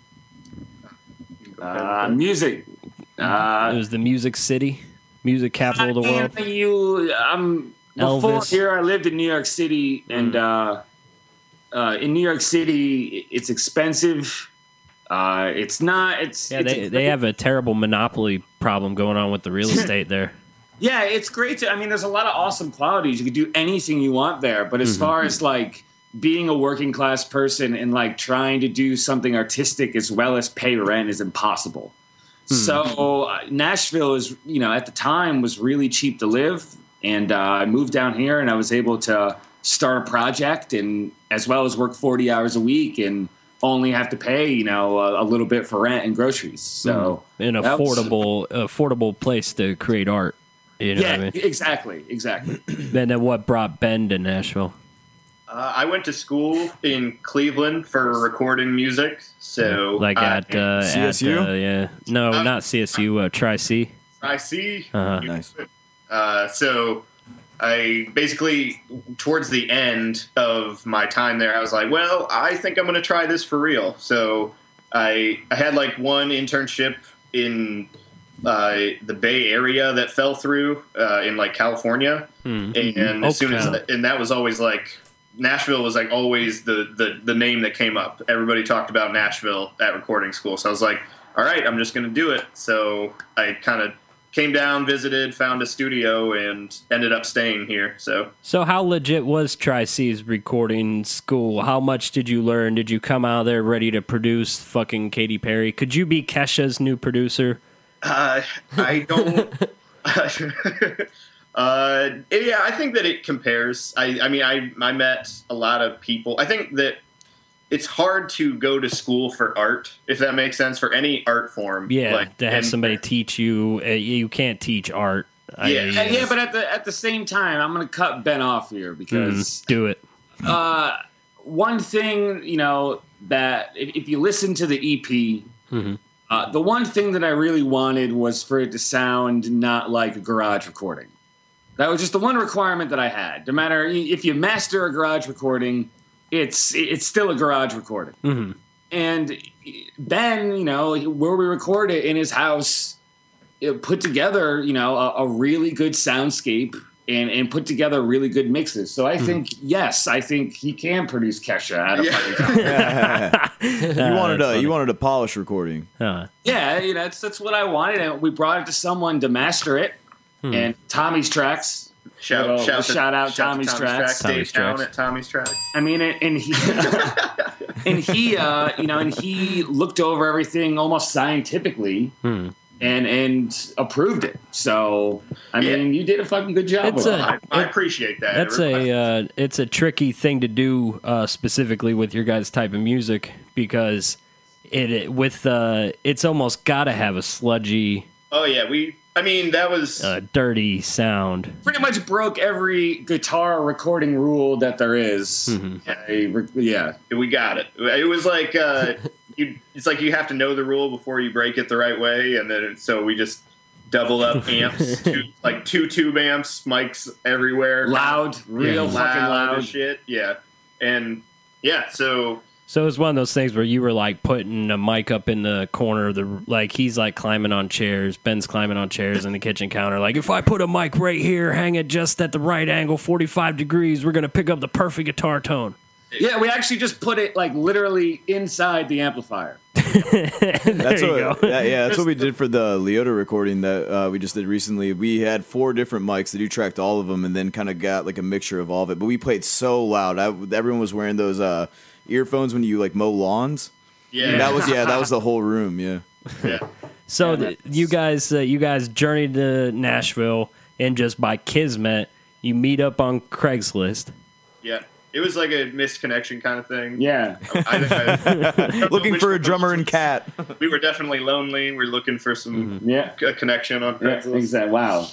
Music. It was the music city, music capital of the world. Before Elvis. here, I lived in New York City, and in New York City, it's expensive. It's not. They have a terrible monopoly problem going on with the real estate there. Yeah, it's great. There's a lot of awesome qualities. You can do anything you want there. But as far as being a working class person and trying to do something artistic as well as pay rent is impossible. So Nashville is, at the time was really cheap to live. And I moved down here and I was able to start a project and as well as work 40 hours a week and only have to pay, a little bit for rent and groceries. So an affordable place to create art. You know what I mean? Exactly. And then what brought Ben to Nashville? I went to school in Cleveland for recording music. So CSU? Not CSU. Tri-C. Tri-C. Nice. So I basically, towards the end of my time there, I was like, well, I think I'm going to try this for real. So I had one internship in the Bay Area that fell through in California. And as soon as, and that was always Nashville was always the name that came up. Everybody talked about Nashville at recording school. So I was like, all right, I'm just going to do it. So I kind of came down, visited, found a studio, and ended up staying here. So how legit was Tri-C's recording school? How much did you learn? Did you come out of there ready to produce fucking Katy Perry? Could you be Kesha's new producer? I don't... yeah, I think that it compares. I met a lot of people. I think that it's hard to go to school for art, if that makes sense, for any art form. Yeah, to have somebody teach you. You can't teach art. Yeah, but at the same time, I'm going to cut Ben off here because... do it. One thing, that if you listen to the EP, the one thing that I really wanted was for it to sound not like a garage recording. That was just the one requirement that I had. No matter if you master a garage recording, it's still a garage recording. And Ben, where we record it in his house, it put together, a really good soundscape and put together really good mixes. So I think, yes, I think he can produce Kesha out of You wanted a polished recording. Yeah, that's what I wanted. And we brought it to someone to master it. And Tommy's Tracks. Shout out Tommy's Tracks. Dave down at Tommy's Tracks. I mean, and he and he looked over everything almost scientifically and approved it. So I mean, you did a fucking good job. I appreciate that. It's a tricky thing to do, specifically with your guys' type of music, because it's almost got to have a sludgy. Oh yeah, that was a dirty sound. Pretty much broke every guitar recording rule that there is. Yeah, we got it. It was it's like you have to know the rule before you break it the right way, and then so we just double up amps, two tube amps, mics everywhere, loud, fucking loud as shit. Yeah, and yeah, so. So it was one of those things where you were putting a mic up in the corner, he's climbing on chairs, Ben's climbing on chairs in the kitchen counter. If I put a mic right here, hang it just at the right angle, 45 degrees, we're going to pick up the perfect guitar tone. Yeah, we actually just put it literally inside the amplifier. That's what, that's what we did for the Leota recording that we just did recently. We had 4 different mics that you tracked all of them, and then kind of got like a mixture of all of it. But we played so loud. Everyone was wearing those earphones when you like mow lawns. Yeah, and that was the whole room. Yeah. So you guys journeyed to Nashville, and just by kismet, you meet up on Craigslist. Yeah. It was like a missed connection kind of thing. Yeah. Looking for a drummer and cat. We were definitely lonely. We were looking for some connection on Craigslist. Yeah, exactly. Wow.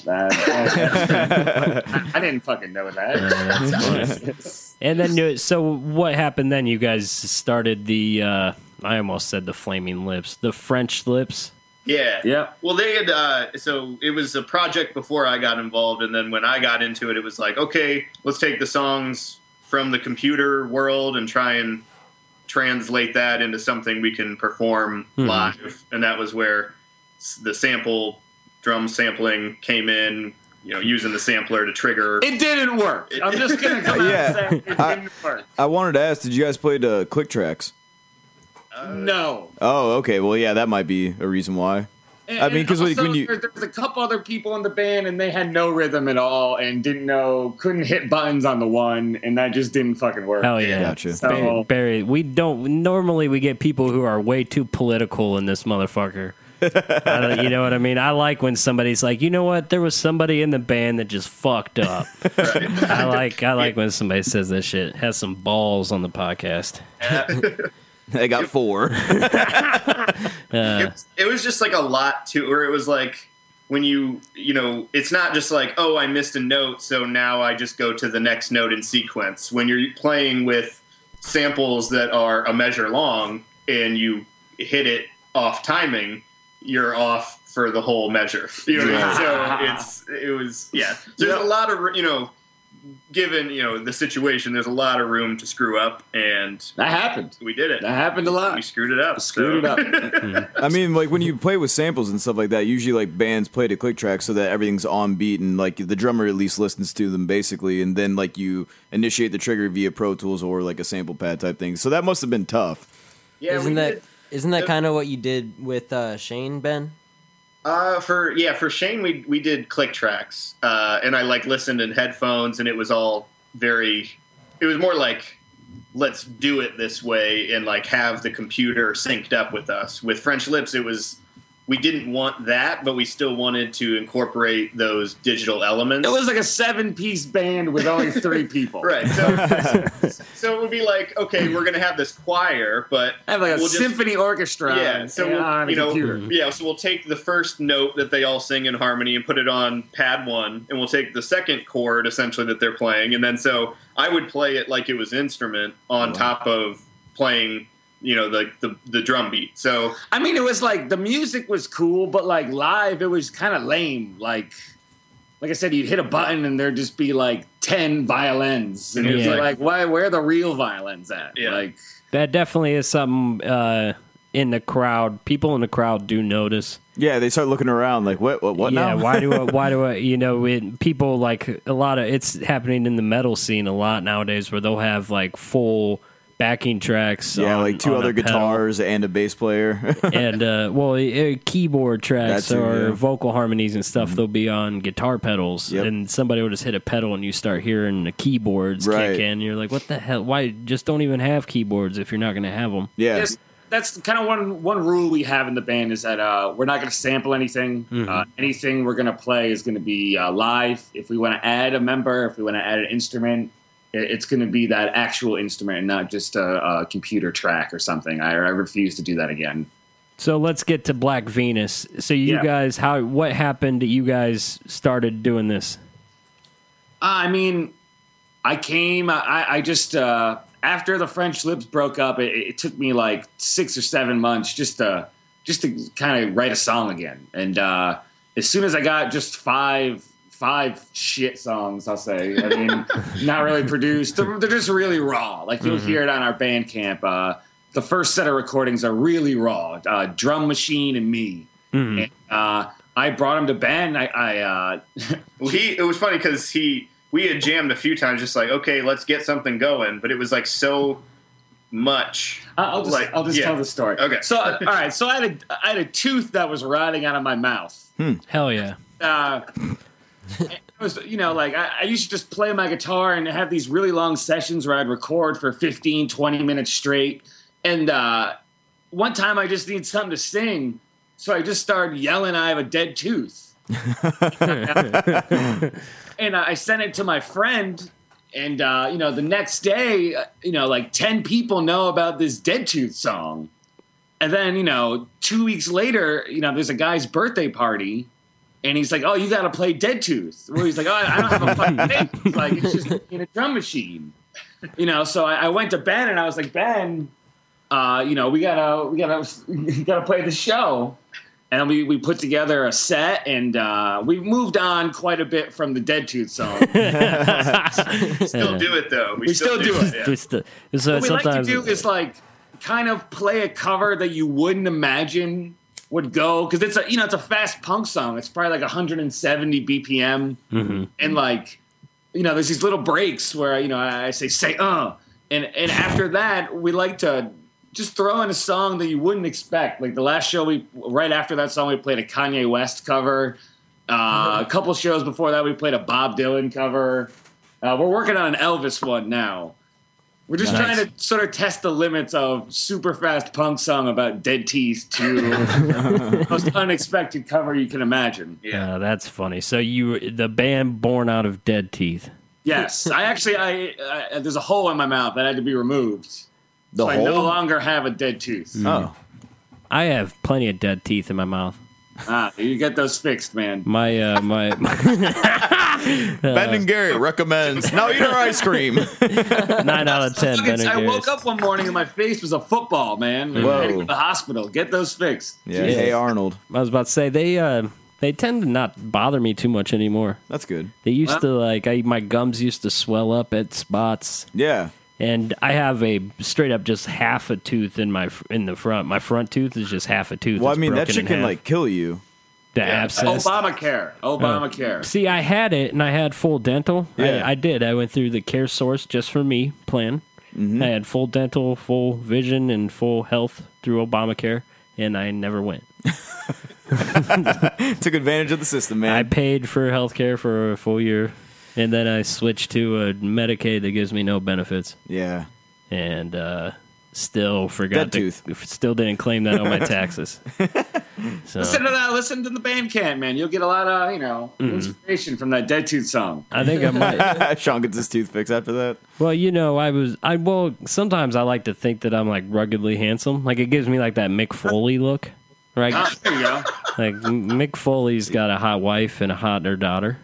I didn't fucking know that. And then, so what happened then? You guys started the, I almost said the Flaming Lips, the French Lips. Yeah. Yeah. Well, they had, so it was a project before I got involved. And then when I got into it, it was like, okay, let's take the songs from the computer world and try and translate that into something we can perform live. And that was where the drum sampling came in, using the sampler to trigger. It didn't work. I'm just going to come out and say it didn't work. I wanted to ask, did you guys play the click tracks? No. Oh, okay. Well, yeah, that might be a reason why. I mean, because when there's a couple other people in the band, and they had no rhythm at all, and couldn't hit buttons on the one, and that just didn't fucking work. Hell yeah, gotcha. So, Barry, we get people who are way too political in this motherfucker. You know what I mean? I like when somebody's like, you know what? There was somebody in the band that just fucked up. Right. I like when somebody says that shit. Has some balls on the podcast. They got 4. It was just like a lot too, where it was like when it's not just like, oh, I missed a note, so now I just go to the next note in sequence. When you're playing with samples that are a measure long and you hit it off timing, you're off for the whole measure. You know what I mean? So it was. There's a lot of, given the situation, there's a lot of room to screw up, and that happened. We did it. That happened a lot. We screwed it up. I mean, like when you play with samples and stuff like that, usually like bands play to click tracks so that everything's on beat, and like the drummer at least listens to them basically, and then like you initiate the trigger via Pro Tools or like a sample pad type thing. So that must have been tough. Yeah, isn't that kind of what you did with Shane, Ben? For Shane, we did click tracks, and I like listened in headphones, and it was all it was more like, let's do it this way and like have the computer synced up with us. With French Lips, we didn't want that, but we still wanted to incorporate those digital elements. It was like a 7-piece band with only 3 people. Right. So it would be like, okay, we're going to have this choir, but I have like a symphony orchestra. Yeah. So so we'll take the first note that they all sing in harmony and put it on pad 1, and we'll take the second chord essentially that they're playing, and then so I would play it like it was instrument on top of playing the drum beat. So I mean, it was like the music was cool, but like live, it was kind of lame. Like I said, you'd hit a button and there'd just be like 10 violins, and it was like, why? Where are the real violins at? Yeah. Like that definitely is something in the crowd. People in the crowd do notice. Yeah, they start looking around like, what now? Why do I, people like a lot of, it's happening in the metal scene a lot nowadays where they'll have like full backing tracks. Yeah, like 2 other guitars and a bass player. And, keyboard tracks vocal harmonies and stuff, they'll be on guitar pedals. Yep. And somebody will just hit a pedal and you start hearing the keyboards kick in. You're like, what the hell? Why? Just don't even have keyboards if you're not going to have them. Yeah. That's kind of one rule we have in the band is that we're not going to sample anything. Mm-hmm. Anything we're going to play is going to be live. If we want to add a member, if we want to add an instrument, it's going to be that actual instrument and not just a computer track or something. I refuse to do that again. So let's get to Black Venus. So you guys, what happened that you guys started doing this? I mean, I just after the French Lips broke up, it took me like 6 or 7 months just to kind of write a song again. And as soon as I got just five shit songs, I'll say. I mean, not really produced. They're just really raw. Like you'll hear it on our Bandcamp. The first set of recordings are really raw. Drum Machine and me. Mm-hmm. And, I brought him to Ben. It was funny because we had jammed a few times, just like, okay, let's get something going. But it was like so much. I'll just tell the story. Okay. So all right. So I had a tooth that was rotting out of my mouth. Hell yeah. It was, like I used to just play my guitar and have these really long sessions where I'd record for 15, 20 minutes straight. And one time I just needed something to sing. So I just started yelling, I have a dead tooth. And I sent it to my friend. And, the next day, like 10 people know about this Dead Tooth song. And then, 2 weeks later, there's a guy's birthday party. And he's like, oh, you got to play Dead Tooth. Well, he's like, oh, I don't have a fucking Dead Tooth. Like, it's just in a drum machine. So I went to Ben and I was like, Ben, we gotta play the show. And we put together a set, and we moved on quite a bit from the Dead Tooth song. Still do it, though. We still do it. Yeah. So what we like to do is, like, kind of play a cover that you wouldn't imagine would go, because it's a fast punk song. It's probably like 170 BPM. Mm-hmm. And, like, there's these little breaks where, I say, And after that, we like to just throw in a song that you wouldn't expect. Like the last show, right after that song, we played a Kanye West cover. A couple shows before that, we played a Bob Dylan cover. We're working on an Elvis one now. We're just trying to sort of test the limits of super fast punk song about dead teeth to the most unexpected cover you can imagine. Yeah, that's funny. So the band born out of dead teeth. Yes, I there's a hole in my mouth that had to be removed. The so hole? I no longer have a dead tooth. Oh. I have plenty of dead teeth in my mouth. You get those fixed, man. My Ben and Gary recommends now eat our ice cream. 9 out of 10. Ben and I Gary's. woke up one morning and my face was a football, man. Whoa. Heading to the hospital. Get those fixed. Yeah, hey Arnold. I was about to say they tend to not bother me too much anymore. That's good. They used to my gums used to swell up at spots. Yeah. And I have a straight up just half a tooth in the front. My front tooth is just half a tooth. Well, I It's mean, that broken shit in can half. like kill you. The abscess. Obamacare. See, I had it, and I had full dental. Yeah. I did. I went through the Care Source just for me plan. Mm-hmm. I had full dental, full vision, and full health through Obamacare, and I never went. Took advantage of the system, man. I paid for health care for a full year, and then I switched to a Medicaid that gives me no benefits. Yeah. And still forgot Dead tooth. Still didn't claim that on my taxes. So Listen to that. Listen to the Bandcamp, man. You'll get a lot of, inspiration from that Dead Tooth song. I think I might. Sean gets his tooth fixed after that. Well, sometimes I like to think that I'm like ruggedly handsome. Like it gives me like that Mick Foley look, right? There you go. Like Mick Foley's got a hot wife and a hotter daughter.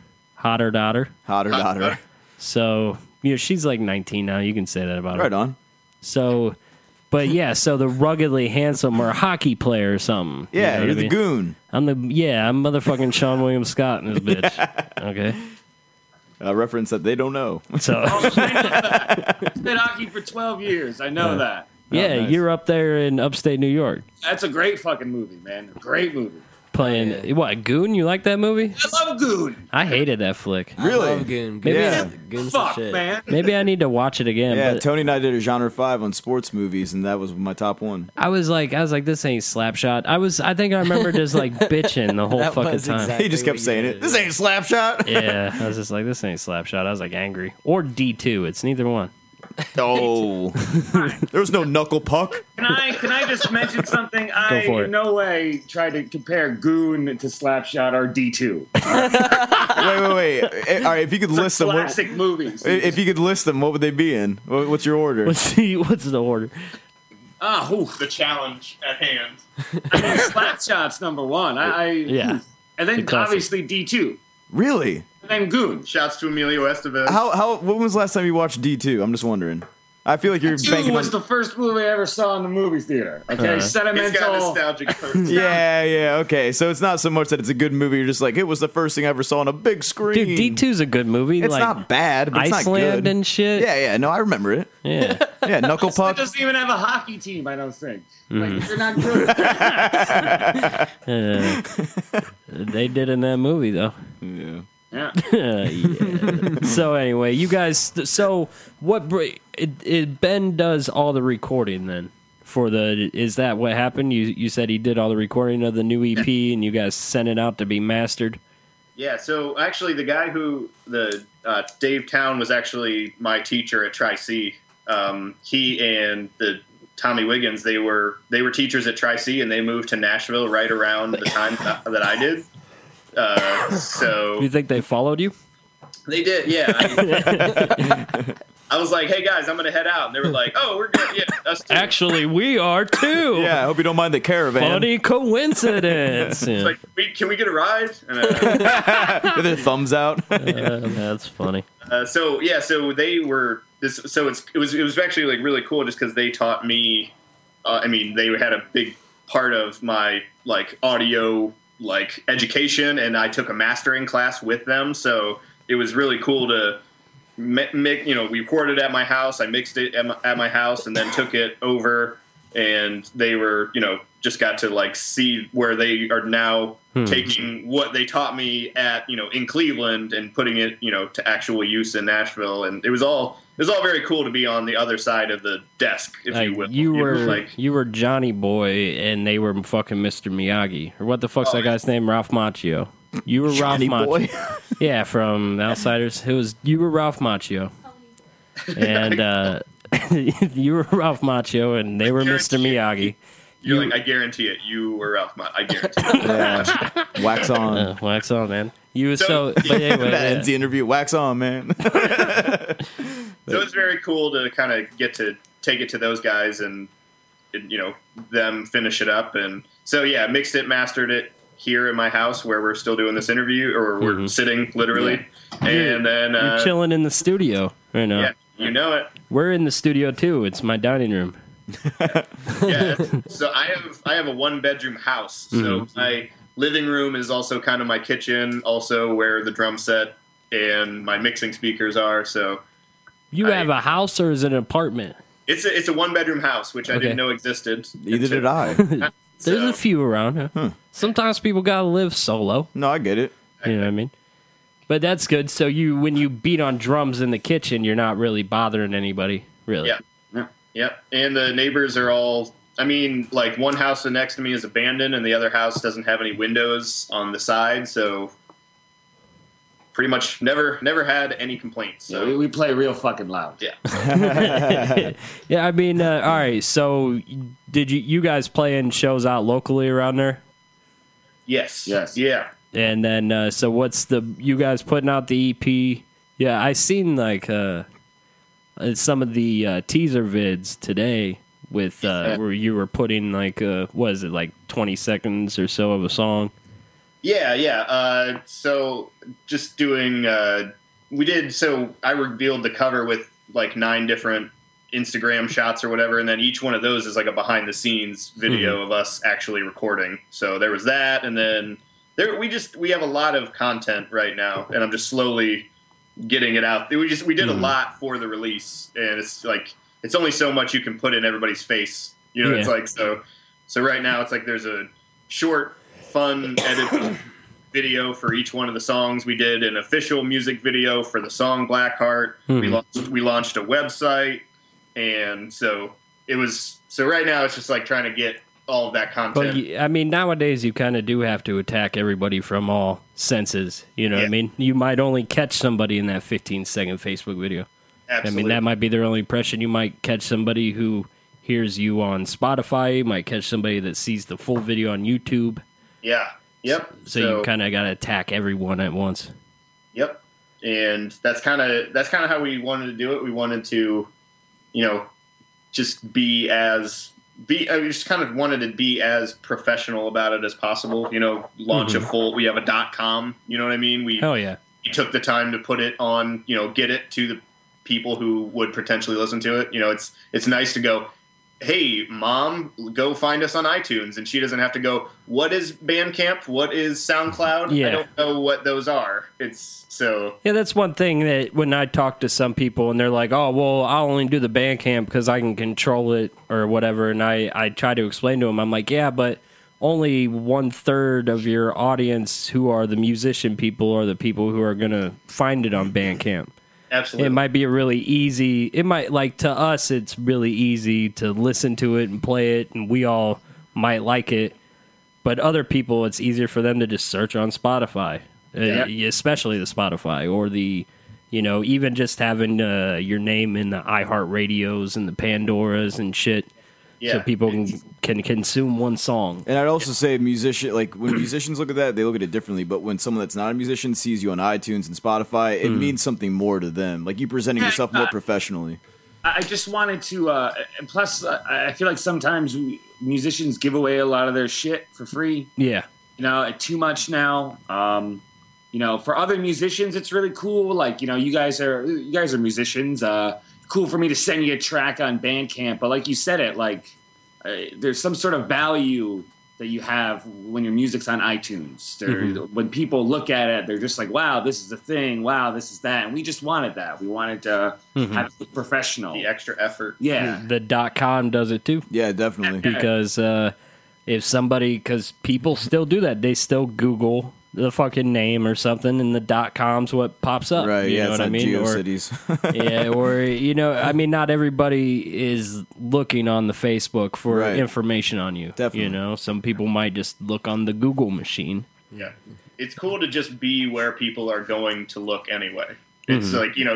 So she's like 19 now. You can say that about her. Right on. So, but yeah, so the ruggedly handsome or a hockey player or something. Yeah, you know you're what I the mean? goon. I'm motherfucking Sean William Scott in this bitch. Okay. A reference that they don't know. So I played hockey for 12 years. I know that. yeah, nice. you're up there in upstate New York That's a great fucking movie, man. Great movie. playing what Goon? You like that movie? I love Goon. I hated that flick. Really? I love Goon. Maybe Yeah. Goon's Fuck, the shit. man. Maybe I need to watch it again. Yeah, but Tony and I did a genre 5 on sports movies, and that was my top one. I was like, this ain't Slapshot. I think I remember just like bitching the whole That fucking was time. exactly He just kept what you saying it. did. This ain't Slapshot. Yeah, I was just like, this ain't Slapshot. I was like angry. Or D2. It's neither one. Oh, there was no knuckle puck. Can I just mention something? Go for it. In no way tried to compare Goon to Slapshot or D2. Wait. All right, if you could list them, Classic movies. if you could list them, what would they be in? What's your order? What's the order? The challenge at hand. I mean, Slapshot's number one. Yeah. And then classic. obviously D2. Really? And then Goon. Shouts to Emilio Estevez. When was the last time you watched D2? I'm just wondering. I feel like you're banking Goon on. was the first movie I ever saw in the movie theater. Okay, He's got sentimental. nostalgic perks. Yeah, okay. So it's not so much that it's a good movie. You're just like, it was the first thing I ever saw on a big screen. Dude, D2's a good movie. It's like, not bad, but it's not Iceland good. and shit. Yeah. No, I remember it. Yeah. Yeah, knuckle It puck. doesn't even have a hockey team, I don't think. Mm-hmm. Like, they're not good. They did in that movie though. Yeah. Yeah. Yeah. So anyway, you guys. So Ben does all the recording then for the. Is that what happened? You said he did all the recording of the new EP, and you guys sent it out to be mastered. Yeah. So actually, the guy who Dave Town was actually my teacher at Tri-C. He and the Tommy Wiggins, they were teachers at Tri-C, and they moved to Nashville right around the time that I did. So you think they followed you? They did, yeah. I was like, "Hey guys, I'm gonna head out," and they were like, "Oh, we're good, yeah, us too." Actually, we are too. Yeah, I hope you don't mind the caravan. Funny coincidence. It's like, can we get a ride? With their thumbs out. That's funny. So they were this. So it was actually like really cool just because they taught me. I mean, they had a big part of my like audio like education, and I took a mastering class with them. So it was really cool to make. We recorded at my house. I mixed it at my house, and then took it over. And they were, just got to like see where they are now taking what they taught me at, in Cleveland and putting it, to actual use in Nashville. And it was all very cool to be on the other side of the desk, if you will. You were Johnny Boy and they were fucking Mr. Miyagi. Or what the fuck's that guy's name? Ralph Macchio. You were Ralph Macchio. Yeah, from Outsiders. You were Ralph Macchio. And you were Ralph Macchio and they were Mr. Miyagi. You're like, I guarantee it. You were Ralph Macchio. I guarantee it. Yeah. Wax on. Wax on, man. But anyway, that ends the interview. Wax on, man. So it's very cool to kind of get to take it to those guys and them finish it up. And so, yeah, mixed it, mastered it here in my house where we're still doing this interview, or we're sitting literally. Yeah. And then you're chilling in the studio right now. Yeah, you know it. We're in the studio too. It's my dining room. Yeah. So I have a 1-bedroom house. So my living room is also kind of my kitchen, also where the drum set and my mixing speakers are. So you have a house, or is it an apartment? It's a 1-bedroom house, which I didn't know existed. Neither did I. There's a few around. Huh? Sometimes people gotta live solo. No, I get it. You know what I mean? But that's good. So when you beat on drums in the kitchen, you're not really bothering anybody, really. Yeah. Yep. And the neighbors are all, like one house next to me is abandoned and the other house doesn't have any windows on the side. So pretty much never had any complaints. So yeah, we play real fucking loud. Yeah. Yeah. All right. So did you guys play in shows out locally around there? Yes. Yeah. And then, so what's you guys putting out the EP? Yeah. I seen like, some of the teaser vids today with where you were putting like what is it, like 20 seconds or so of a song? Yeah. So just doing so I revealed the cover with like 9 different Instagram shots or whatever, and then each one of those is like a behind the scenes video of us actually recording. So there was that, and then we have a lot of content right now, and I'm just slowly getting it out. We did a lot for the release, and it's like it's only so much you can put in everybody's face. It's like so right now it's like there's a short, fun edited video for each one of the songs. We did an official music video for the song Blackheart. We launched a website, and so right now it's just like trying to get all of that content. But nowadays you kind of do have to attack everybody from all senses. You know what I mean? You might only catch somebody in that 15-second Facebook video. Absolutely. That might be their only impression. You might catch somebody who hears you on Spotify. You might catch somebody that sees the full video on YouTube. Yeah. Yep. So you kind of got to attack everyone at once. Yep. And that's kind of how we wanted to do it. We wanted to, just I just kind of wanted to be as professional about it as possible. Launch we have a .com. You know what I mean? We took the time to put it on. Get it to the people who would potentially listen to it. It's nice to go, hey, Mom, go find us on iTunes, and she doesn't have to go, what is Bandcamp? What is SoundCloud? Yeah. I don't know what those are. Yeah, that's one thing that when I talk to some people and they're like, oh, well, I'll only do the Bandcamp because I can control it or whatever, and I try to explain to them, I'm like, yeah, but only 1/3 of your audience who are the musician people are the people who are going to find it on Bandcamp. Absolutely. It might be a really easy, to us, it's really easy to listen to it and play it, and we all might like it. But other people, it's easier for them to just search on Spotify, especially the Spotify or the, even just having your name in the iHeartRadios and the Pandoras and shit. Yeah. So people can consume one song. And I'd also say when musicians look at that, they look at it differently. But when someone that's not a musician sees you on iTunes and Spotify, it means something more to them. Like you presenting yourself more professionally. I just wanted to, and plus, I feel like sometimes musicians give away a lot of their shit for free. Yeah. Too much now. For other musicians, it's really cool. Like, you guys are musicians. Cool for me to send you a track on Bandcamp, but like you said it, there's some sort of value that you have when your music's on iTunes. When people look at it, they're just like, wow, this is the thing. Wow, this is that. And we just wanted that. We wanted to have it look professional. The extra effort. Yeah. The .com does it too. Yeah, definitely. Because because people still do that. They still Google the fucking name or something, and the .com's what pops up. Right, you know what I mean? GeoCities. Not everybody is looking on the Facebook for information on you. Definitely. Some people might just look on the Google machine. Yeah. It's cool to just be where people are going to look anyway. It's like, you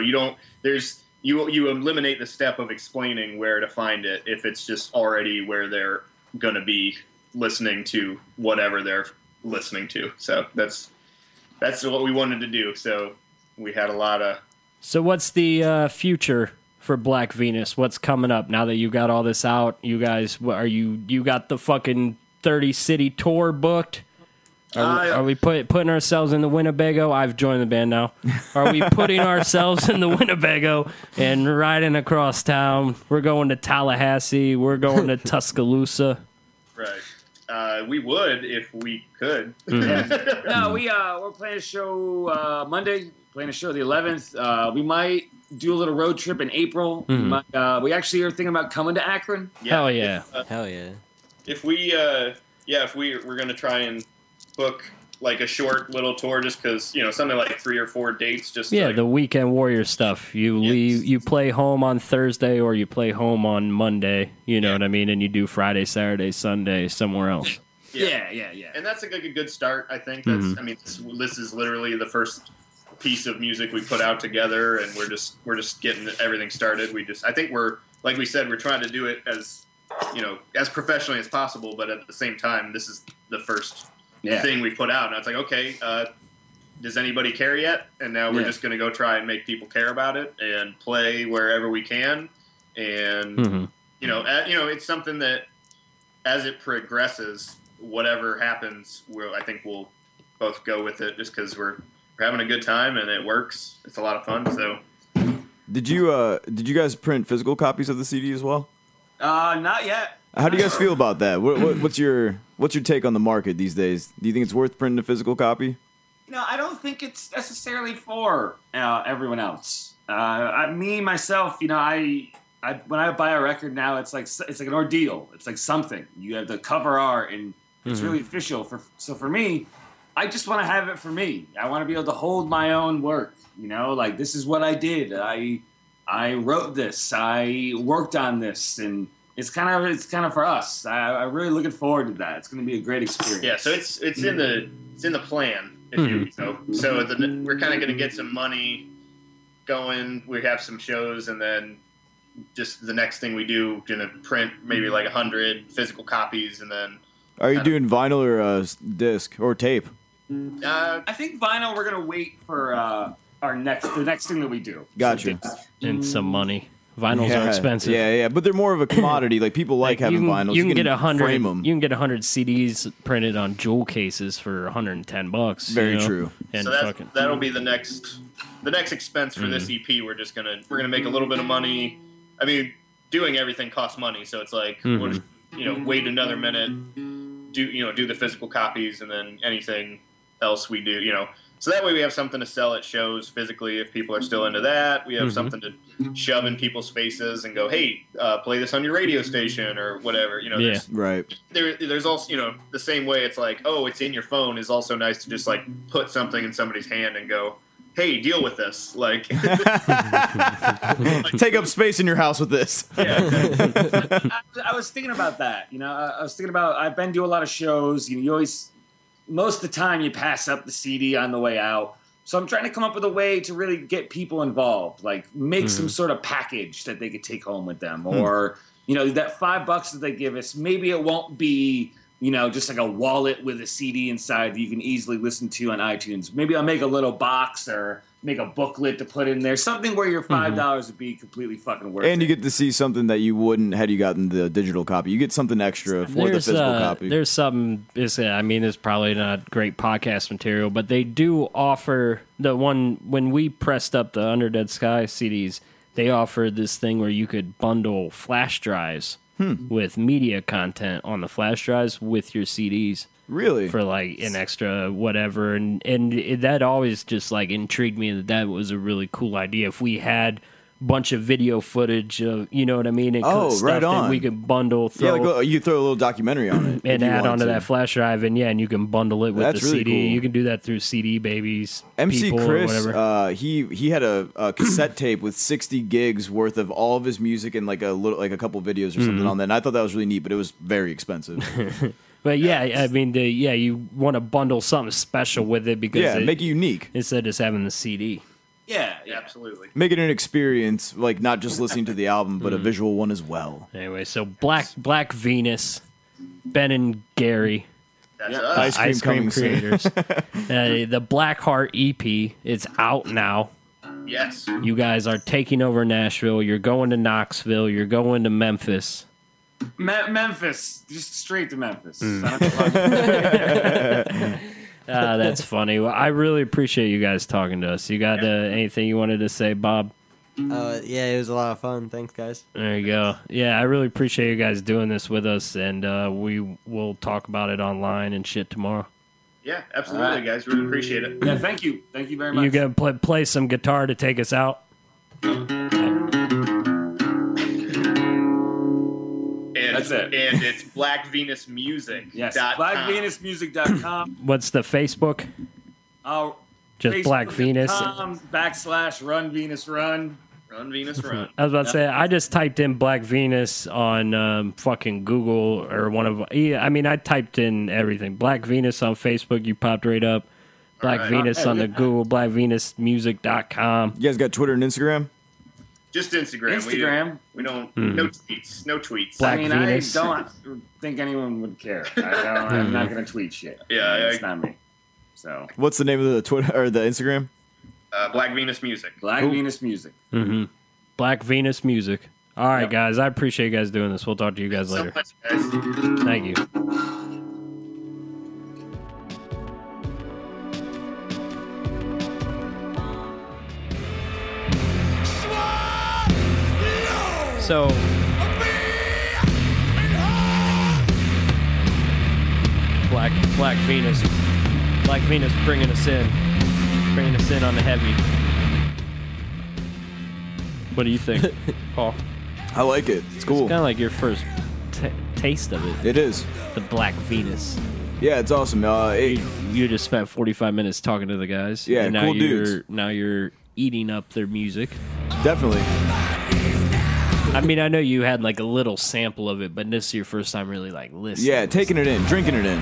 eliminate the step of explaining where to find it if it's just already where they're going to be listening to whatever they're listening to. So that's what we wanted to do. So we had a lot of. So what's the future for Black Venus? What's coming up now that you got all this out? You guys, you got the fucking 30-city tour booked? Are we putting ourselves in the Winnebago? I've joined the band now. Are we putting ourselves in the Winnebago and riding across town? We're going to Tallahassee. We're going to Tuscaloosa. Right. We would if we could. No, we're playing a show Monday. Playing a show the 11th. We might do a little road trip in April. We actually are thinking about coming to Akron. Yeah. Hell yeah! Hell yeah! If we're gonna try and book like a short little tour, just because something like 3 or 4 dates. The Weekend Warrior stuff. You play home on Thursday or you play home on Monday. You know what I mean, and you do Friday, Saturday, Sunday somewhere else. Yeah. And that's a good start. I think this is literally the first piece of music we put out together, and we're just getting everything started. I think we're, like we said, we're trying to do it as as professionally as possible, but at the same time, this is the first thing we put out. And it's like, okay, does anybody care yet? And now we're just going to go try and make people care about it and play wherever we can. And it's something that as it progresses, whatever happens, I think we'll both go with it, just because we're having a good time and it works. It's a lot of fun. So, did you guys print physical copies of the CD as well? Not yet. How do you guys feel about that? What's your take on the market these days? Do you think it's worth printing a physical copy? I don't think it's necessarily for everyone else. Myself, when I buy a record now, it's like an ordeal. It's like something. You have the cover art, and it's really official. So for me, I just want to have it for me. I want to be able to hold my own work. This is what I did. I wrote this. I worked on this, and it's kind of for us. I'm really looking forward to that. It's going to be a great experience. Yeah. So it's in the plan. We're kind of going to get some money going. We have some shows, and then just the next thing we do, going to print maybe like 100 physical copies, and then. Are you doing vinyl or disc or tape? I think vinyl. We're going to wait for the next thing that we do. Gotcha. And some money. Vinyls are expensive. Yeah, but they're more of a commodity. Like people like having vinyls. You can get 100. You can get 100 CDs printed on jewel cases for $110. Very true. And so that'll be the next expense for this EP. We're gonna make a little bit of money. I mean, doing everything costs money, so it's like we'll just, wait another minute, do the physical copies, and then anything else we do, So that way we have something to sell at shows physically if people are still into that. We have something to shove in people's faces and go, hey, play this on your radio station or whatever. You know, there's also, you know, the same way it's like, oh, it's in your phone is also nice to just like put something in somebody's hand and go, hey, deal with this. Like, take up space in your house with this. Yeah. I was thinking about that. You know, I was thinking about, I've been to a lot of shows. You always, most of the time you pass up the CD on the way out. So I'm trying to come up with a way to really get people involved, like make some sort of package that they could take home with them. Or, you know, that $5 that they give us, maybe it won't be, you know, just like a wallet with a CD inside that you can easily listen to on iTunes. Maybe I'll make a little box or make a booklet to put in there. Something where your $5 would be completely fucking worth it. And you get to see something that you wouldn't had you gotten the digital copy. You get something extra for the physical copy. There's something, I mean, it's probably not great podcast material, but they do offer the one, when we pressed up the Under Dead Sky CDs, they offered this thing where you could bundle flash drives with media content on the flash drives with your CDs. Really? For like an extra whatever. And that always just like intrigued me that was a really cool idea. If we had a bunch of video footage of, you know what I mean? And stuff right on. that we could bundle. Like you throw a little documentary on it. And add onto that flash drive. And you can bundle it with the really CD. cool. You can do that through CD Babies. MC people Chris, or whatever. he had a cassette tape with 60 gigs worth of all of his music and like a couple videos or something on that. And I thought that was really neat, but it was very expensive. But I mean, you want to bundle something special with it because make it unique instead of just having the CD. Yeah, absolutely. Make it an experience, like not just listening to the album, but a visual one as well. Anyway, so Black Venus, Ben and Gary, That's us. Ice Cream creators. The Black Heart EP, it's out now. Yes. You guys are taking over Nashville. You're going to Knoxville. You're going to Memphis. Memphis, just straight to Memphis. That's funny. Well, I really appreciate you guys talking to us. You got anything you wanted to say, Bob? Yeah, it was a lot of fun. Thanks, guys. There you go. Yeah, I really appreciate you guys doing this with us, and we will talk about it online and shit tomorrow. Yeah, absolutely, guys. Really appreciate it. Yeah, thank you. Thank you very much. You gonna play some guitar to take us out? That's it. And it's Black Venus Music. Yes, blackvenusmusic.com. What's the Facebook? Just Facebook.com Black Venus. /Run Venus Run. Run Venus Run. I was about to say, I just typed in Black Venus on fucking Google or one of. I mean, I typed in everything. Black Venus on Facebook, you popped right up. Black Venus on the Google, blackvenusmusic.com. You guys got Twitter and Instagram? Just Instagram. We don't. No tweets. No tweets. Black Venus. I don't think anyone would care. I'm not going to tweet shit. Yeah, it's not me. So, what's the name of the Twitter or the Instagram? Black Venus Music. Venus Music. Mm-hmm. Black Venus Music. All right, guys. I appreciate you guys doing this. We'll talk to you guys later. So much, guys. Thank you. So, Black Venus bringing us in on the heavy. What do you think, Paul? I like it. It's cool. It's kind of like your first taste of it. It is. The Black Venus. Yeah, it's awesome. You just spent 45 minutes talking to the guys. Yeah, and cool dudes. Now you're eating up their music. Definitely. I mean, I know you had like a little sample of it, but this is your first time really like listening. Yeah, taking it in, drinking it in.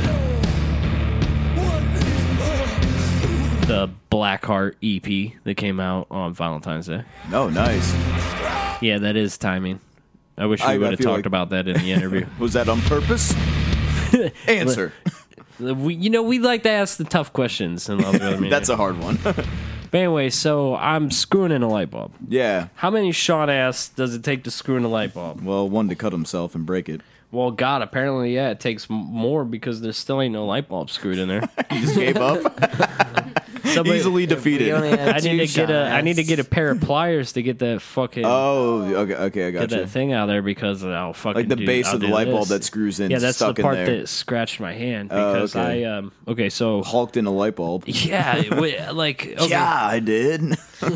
The Blackheart EP that came out on Valentine's Day. Oh, nice. Yeah, that is timing. I wish we would have talked about that in the interview. Was that on purpose? Answer. We like to ask the tough questions. That's a hard one. But anyway, so I'm screwing in a light bulb. Yeah. How many shot ass does it take to screw in a light bulb? Well, one to cut himself and break it. Well, God, apparently, it takes more because there still ain't no light bulb screwed in there. You just gave up? Easily defeated. I need to get a pair of pliers to get that fucking. Oh, okay, I got get that thing out of there because I'll fucking like the base of the light bulb that screws in. Yeah, that's stuck the part in there. that scratched my hand because I so hulked in a light bulb. Yeah, okay. Yeah, I did.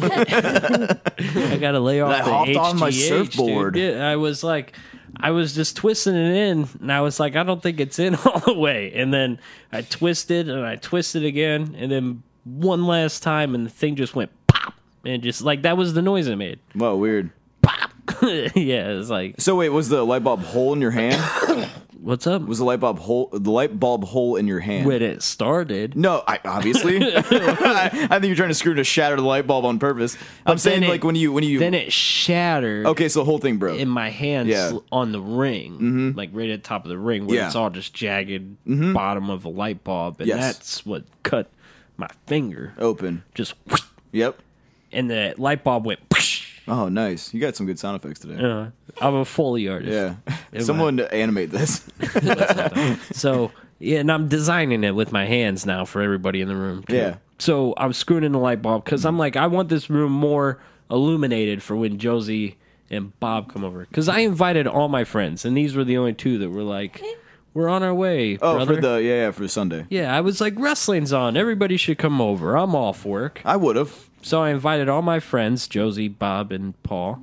I got to lay off I the hopped HGH, on my surfboard. Dude. Yeah, I was just twisting it in, and I was like, I don't think it's in all the way. And then I twisted, and I twisted again, and then one last time, and the thing just went pop, and just like that was the noise it made. Whoa, weird. Pop. Yeah, it was like. So wait, was the light bulb hole in your hand? What's up? Was the light bulb hole in your hand when it started? No, obviously. I think you're trying to shatter the light bulb on purpose. I'm saying like when you then it shattered. Okay, so the whole thing broke in my hands on the ring, like right at the top of the ring, where it's all just jagged bottom of a light bulb, and that's what cut my finger open. Just yep, and the light bulb went. Oh, nice! You got some good sound effects today. I'm a Foley artist. Yeah, someone to animate this. So yeah, and I'm designing it with my hands now for everybody in the room. Too. Yeah. So I'm screwing in the light bulb because I'm like, I want this room more illuminated for when Josie and Bob come over. Because I invited all my friends, and these were the only two that were like, we're on our way. Oh, brother. for Sunday. Yeah, I was like, wrestling's on. Everybody should come over. I'm off work. I would have. So I invited all my friends, Josie, Bob, and Paul.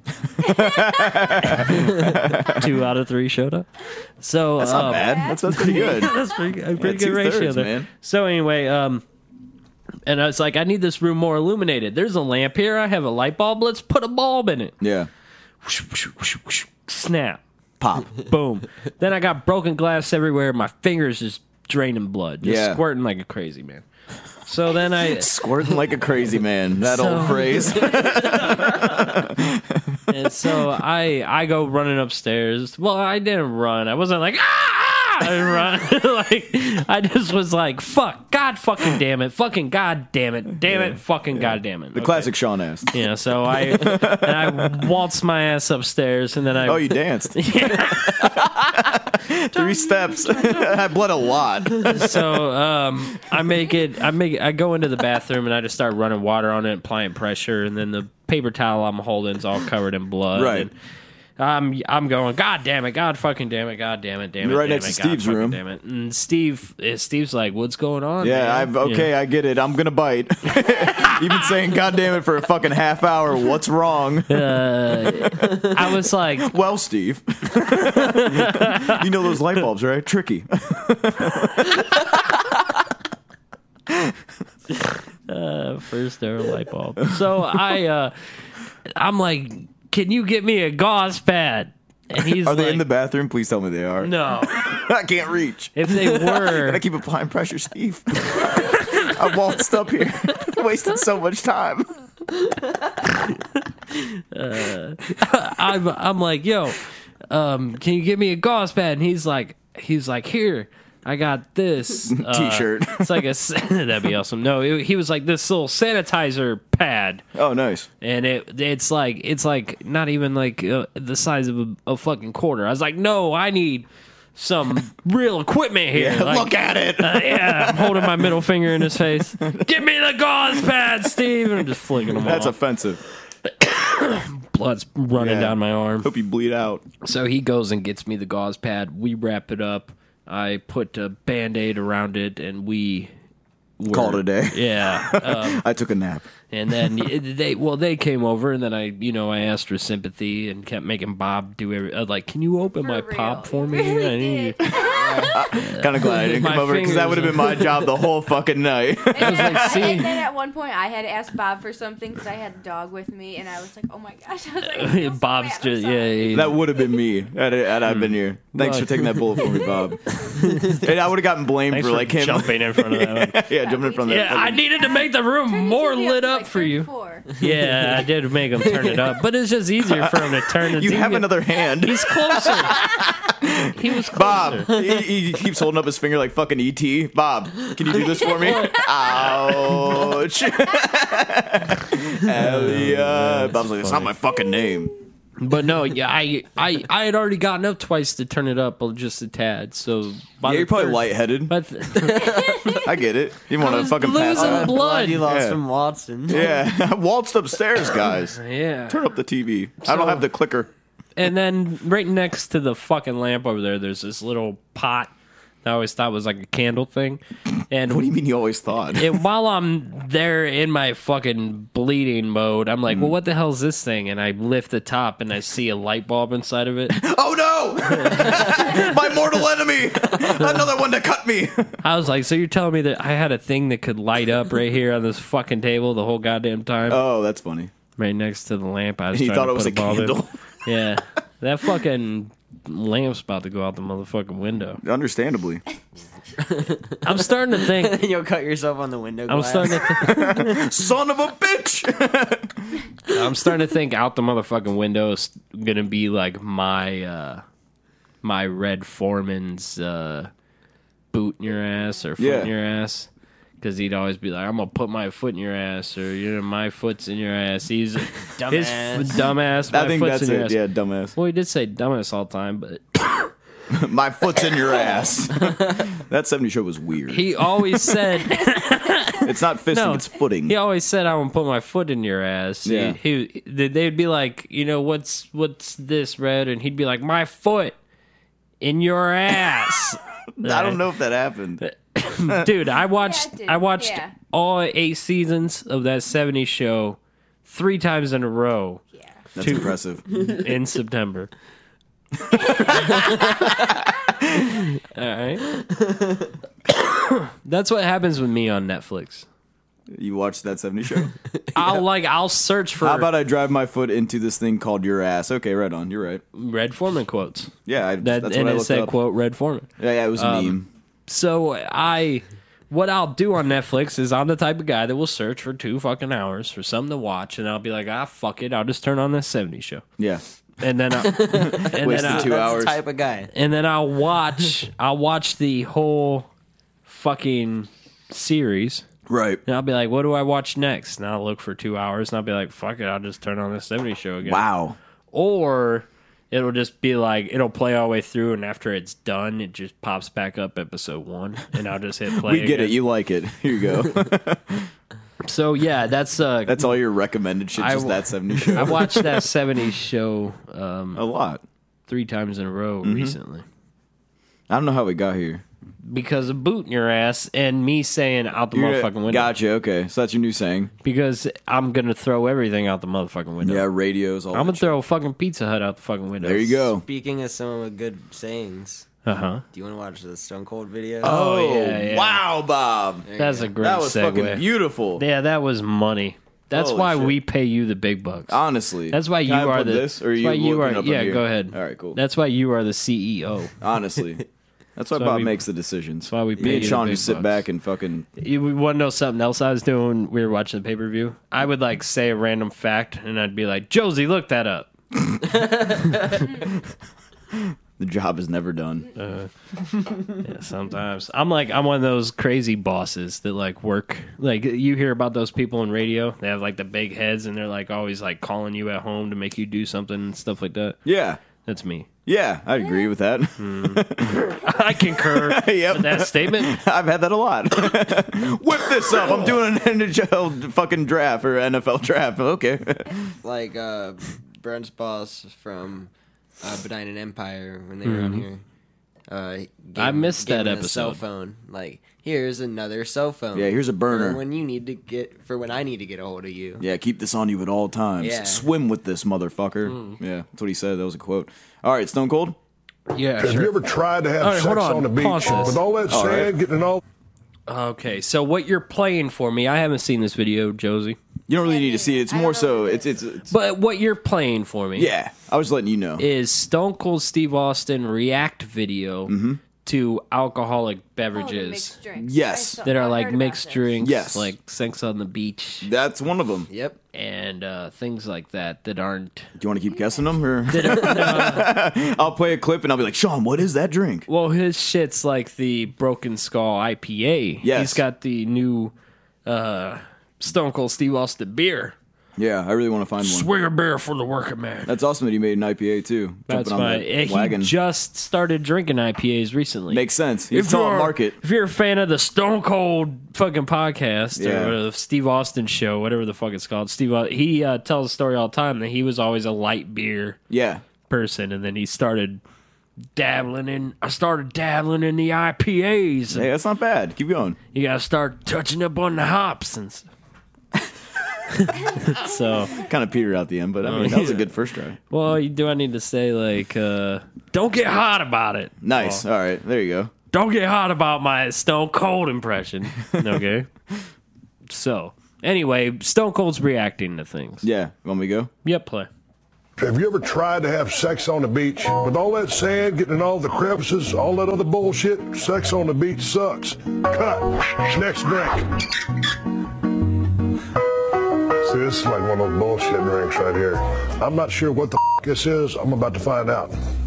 2 out of 3 showed up. So that's not bad. That's pretty good. That's pretty good ratio there. Man. So anyway, and I was like, I need this room more illuminated. There's a lamp here. I have a light bulb. Let's put a bulb in it. Yeah. Snap. Pop. Boom. Then I got broken glass everywhere. My fingers just draining blood. Just squirting like a crazy man. So then I squirting like a crazy man. That old phrase. And so I go running upstairs. Well, I didn't run. I wasn't like I didn't run. Like I just was like, fuck, God fucking damn it, fucking God damn it, fucking God damn it. The classic Sean ass. Yeah. So I waltzed my ass upstairs, and then I you danced. 3 steps. I bled a lot. So I go into the bathroom and I just start running water on it, applying pressure, and then the paper towel I'm holding is all covered in blood. Right. And I'm going, God damn it, God fucking damn it, God damn it, damn it. You're right damn next it, to God Steve's room. Damn it. And Steve's like, what's going on? Yeah, man? I get it. I'm gonna bite. You've been saying God damn it for a fucking half hour. What's wrong? I was like, well, Steve, you know those light bulbs, right? Tricky. First ever light bulb. So I'm like, can you get me a gauze pad? And he's Are they like, in the bathroom? Please tell me they are. No. I can't reach. If they were. I keep applying pressure, Steve. I waltzed up here. Wasted so much time. I'm like, yo, can you give me a gauze pad? And he's like, here, I got this T-shirt. It's like that'd be awesome. No, he was like this little sanitizer pad. Oh, nice. And it's like not even like the size of a fucking quarter. I was like, no, I need some real equipment here. Yeah, like, look at it. Yeah, I'm holding my middle finger in his face. Give me the gauze pad, Steve. And I'm just flicking them That's off. offensive. Blood's running down my arm. Hope you bleed out. So he goes and gets me the gauze pad. We wrap it up. I put a Band-Aid around it, and we called it a day. Yeah. I took a nap. And then they came over, and then I asked for sympathy and kept making Bob do like, can you open my pop for me? Really Kind of glad I didn't come over because that would have been my job the whole fucking night. And then at one point I had to ask Bob for something because I had a dog with me, and I was like, oh my gosh. I was like, Bob's just That would have been me had I been here. Thanks for taking that bullet for me, Bob. And I would have gotten blamed Thanks for like him jumping in front of that. Yeah, jumping in front of that. Yeah, I needed to make the room more lit up for you. Yeah, I did make him turn it up, but it's just easier for him to turn it. You have another hand. He's closer. He was closer. Bob, he keeps holding up his finger like fucking E.T. Bob, can you do this for me? Ouch. Elliot. Bob's like, it's not my fucking name. But no, yeah, I had already gotten up twice to turn it up just a tad. So Yeah, you're probably lightheaded. But I get it. You want to was fucking pass losing out. blood. You lost Yeah. from Watson. Yeah, I waltzed upstairs, guys. Yeah. Turn up the TV. I don't have the clicker. And then right next to the fucking lamp over there, there's this little pot that I always thought was like a candle thing. And What do you mean you always thought? while I'm there in my fucking bleeding mode, I'm like, well, what the hell is this thing? And I lift the top and I see a light bulb inside of it. Oh no! My mortal enemy! Another one to cut me! I was like, so you're telling me that I had a thing that could light up right here on this fucking table the whole goddamn time? Oh, that's funny. Right next to the lamp. I was He trying thought to it was put a bulb in. candle. Yeah. That fucking lamp's about to go out the motherfucking window. Understandably. I'm starting to think. You'll cut yourself on the window I'm glass. starting to think. Son of a bitch! I'm starting to think out the motherfucking window is gonna be like my my Red Foreman's boot in your ass or foot Yeah. in your ass. Because he'd always be like, I'm gonna put my foot in your ass, or my foot's in your ass. He's Dumbass. Dumbass. I My think foot's that's in your it. ass. Yeah, dumbass. Well, he did say dumbass all the time, but My foot's in your ass. That 70 show was weird. he always said It's not fisting, No. it's footing. he always said I'm gonna put my foot in your ass. Yeah. They'd be like, what's this, Red? And he'd be like, my foot in your ass. I don't know if that happened. Dude, I watched Yeah, it did. I watched Yeah. all 8 seasons of that 70s show 3 times in a row That's impressive. in September. All right. That's what happens with me on Netflix. You watched that 70 show? I'll search for How about I drive my foot into this thing called your ass? Okay, right on. You're right. Red Foreman quotes. Yeah, That that's and what I it looked said up. quote Red Foreman. Yeah, it was a meme. So what I'll do on Netflix is I'm the type of guy that will search for 2 fucking hours for something to watch, and I'll be like, fuck it, I'll just turn on this 70s show, Yeah. and then Wasted 2 That's hours. the type of guy. and then I'll watch the whole fucking series, Right. and I'll be like, what do I watch next? And I'll look for 2 hours, and I'll be like, fuck it, I'll just turn on this 70s show again. Wow. Or it'll just be like, it'll play all the way through, and after it's done, it just pops back up episode 1, and I'll just hit play. We get again. it. You like it. Here you go. So yeah, that's That's all your recommended shit, just that 70 show. I watched that 70s show a lot. 3 times in a row recently I don't know how we got here. because of boot in your ass and me saying out the You're- motherfucking window. Gotcha. Okay, so that's your new saying. Because I'm gonna throw everything out the motherfucking window. Yeah, radios. All I'm that gonna throw a fucking Pizza Hut out the fucking window. There you go. Speaking of some with good sayings, Uh huh. do you want to watch the Stone Cold video? Oh, yeah. wow, Bob. That's a great That was segue. fucking beautiful. Yeah, that was money. That's Holy why shit. we pay you the big bucks. Honestly, That's why Can you I are put the. this, or that's you why you looking are. up Yeah, on here? go ahead. All right, cool. That's why you are the CEO. Honestly, that's why why Bob we- makes the decisions. That's why we pay Me you and the Sean big just sit bucks. back and fucking. You want to know something else I was doing? We were watching the pay per view. I would like say a random fact, and I'd be like, "Josie, look that up." The job is never done. Yeah, sometimes I'm one of those crazy bosses that like work. Like you hear about those people in radio. They have like the big heads, and they're like always like calling you at home to make you do something and stuff like that. Yeah, That's me. yeah, I'd agree with that. I concur Yep. with that statement. I've had that a lot. Whip this up. I'm doing an NHL fucking draft or NFL draft. Okay. Like Brent's boss from Benign Empire when they were on here. I missed that gave me a cell episode. phone. Like, here's another cell phone. Yeah, here's a burner. For when I need to get a hold of you. Yeah, keep this on you at all times. Yeah. Swim with this motherfucker. Yeah, that's what he said. That was a quote. All right, Stone Cold. Yeah, Have you ever tried to have All right, sex hold on. on the beach Pause this. with all that All sand right. getting it all? Okay, so what you're playing for me? I haven't seen this video, Josie. You don't really need to see it. It's I don't more know so. what It's it is. But what you're playing for me? yeah. I was letting you know. Is Stone Cold Steve Austin react video to alcoholic Oh, the beverages mixed drinks. Yes. I that are heard like about mixed this. drinks, Yes. like Sex on the Beach That's one of them. Do Yep. and things like that that aren't. you want to keep guessing them, or I'll play a clip and I'll be like, Sean, what is that drink? Well, his shit's like the Broken Skull IPA. Yes. He's got the new Stone Cold Steve Austin beer. Yeah, I really want to find one. Swig a beer for the working man. That's awesome that he made an IPA too. That's Jumping on fine. that He wagon. just started drinking IPAs recently. Makes sense. It's all market. If you're a fan of the Stone Cold fucking podcast Yeah. or the Steve Austin show, whatever the fuck it's called, he tells a story all the time that he was always a light beer Yeah. person, and then he started dabbling in the IPAs. Hey, that's not bad. Keep going. You gotta start touching up on the hops and stuff. So, Kind of petered out the end, but I mean, that was a good first try. well, do I need to say, like, don't get hot about it? Nice. Well, All right. There you go. don't get hot about my Stone Cold impression. Okay? So, anyway, Stone Cold's reacting to things. Yeah. Want me to go? Yep, play. Have you ever tried to have sex on the beach? With all that sand getting in all the crevices, all that other bullshit, sex on the beach sucks. Cut. Next drink. See, this is like one of those bullshit drinks right here. I'm not sure what the this is. I'm about to find out.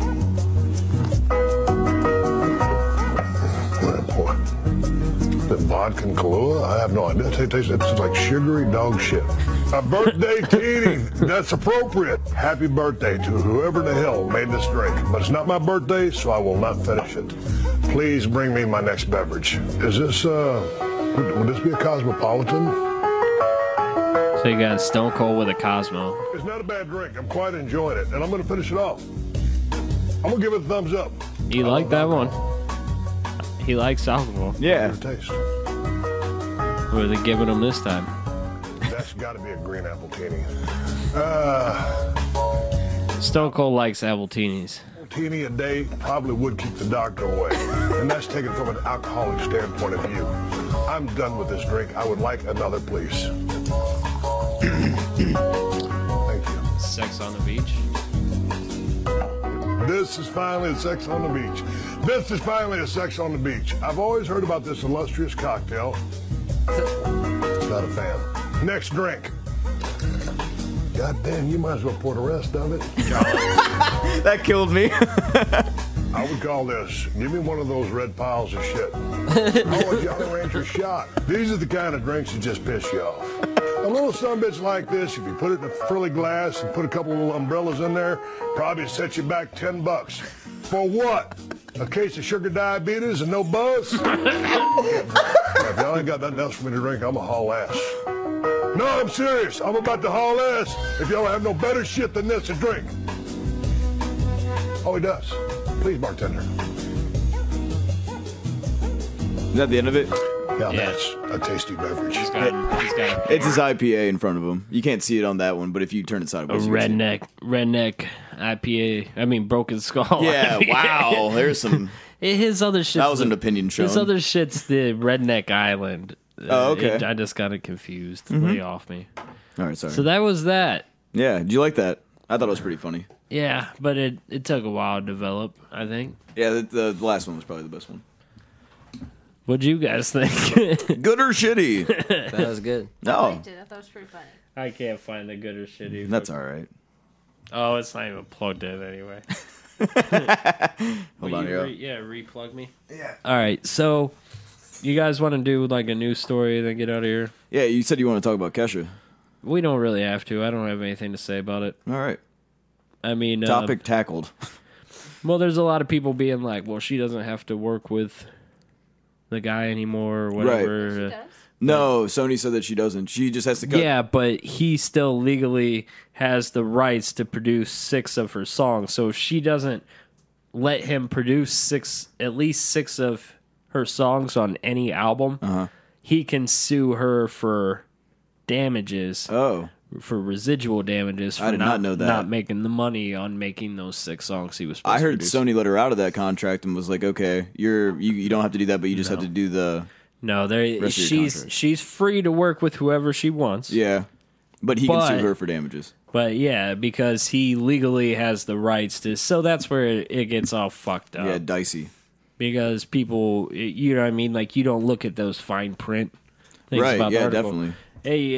Oh, boy. Is it vodka and Kahlua? I have no idea. It tastes like sugary dog shit. A birthday teeny. That's appropriate. Happy birthday to whoever the hell made this drink. But it's not my birthday, so I will not finish it. Please bring me my next beverage. Is this, would this be a Cosmopolitan? So you got Stone Cold with a Cosmo. It's not a bad drink. I'm quite enjoying it, and I'm going to finish it off. I'm going to give it a thumbs up. You like that one? He likes alcohol. Yeah. Taste. What are they giving him this time? That's got to be a green apple teeny. Stone Cold likes Appletinis. Teeny a day probably would keep the doctor away, and that's taken from an alcoholic standpoint of view. I'm done with this drink. I would like another, please. Thank you. Sex on the beach. This is finally a sex on the beach. This is finally a sex on the beach. I've always heard about this illustrious cocktail. Not a fan. Next drink. God damn, you might as well pour the rest of it. That killed me. I would call this, give me one of those red piles of shit. Oh, a Jolly Rancher shot. These are the kind of drinks that just piss you off. A little sumbitch like this, if you put it in a frilly glass and put a couple of little umbrellas in there, probably set you back $10. For what? A case of sugar diabetes and no buzz? If y'all ain't got nothing else for me to drink, I'm going to haul ass. No, I'm serious. I'm about to haul ass if y'all have no better shit than this to drink. Oh, he does. Please, bartender. Is that the end of it? Yeah, Yeah. that's a tasty beverage. He's got It's his IPA in front of him. You can't see it on that one, but if you turn it a sideways, you can see redneck IPA. I mean, Broken Skull. it. Yeah, IPA. wow. There's some. His other shit. That was an opinion shown. His other shit's the Redneck Island. Oh, okay. I just got it confused. Lay off me. All right, sorry. So that was that. Yeah, did you like that? I thought it was pretty funny. Yeah, but it took a while to develop, I think. Yeah, the last one was probably the best one. What'd you guys think? Good or shitty? That was good. I No, liked it. I thought it was pretty funny. I can't find the good or shitty. that's all right. Oh, it's not even plugged in anyway. Hold on here. Replug me. Yeah. All right, so you guys want to do like a news story and then get out of here? Yeah, you said you want to talk about Kesha. We don't really have to. I don't have anything to say about it. All right. I mean, Topic tackled. well, there's a lot of people being like, well, she doesn't have to work with the guy anymore or whatever. She does. No, Sony said that she doesn't. She just has to cut. Yeah, but he still legally has the rights to produce 6 of her songs. So if she doesn't let him produce at least 6 of her songs on any album, he can sue her for damages, Oh, for residual damages. For I did not know that. Not making the money on making those 6 songs he was supposed I to heard produce. Sony let her out of that contract and was like, "Okay, you don't have to do that, but you just have to do the No, Rest of your contract. she's free to work with whoever she wants. yeah." But he can But- sue her for damages. But yeah, because he legally has the rights to. So that's where it gets all fucked up. Yeah, dicey. Because people, you know what I mean? Like, you don't look at those fine print things Right, about the yeah, article. definitely. Hey,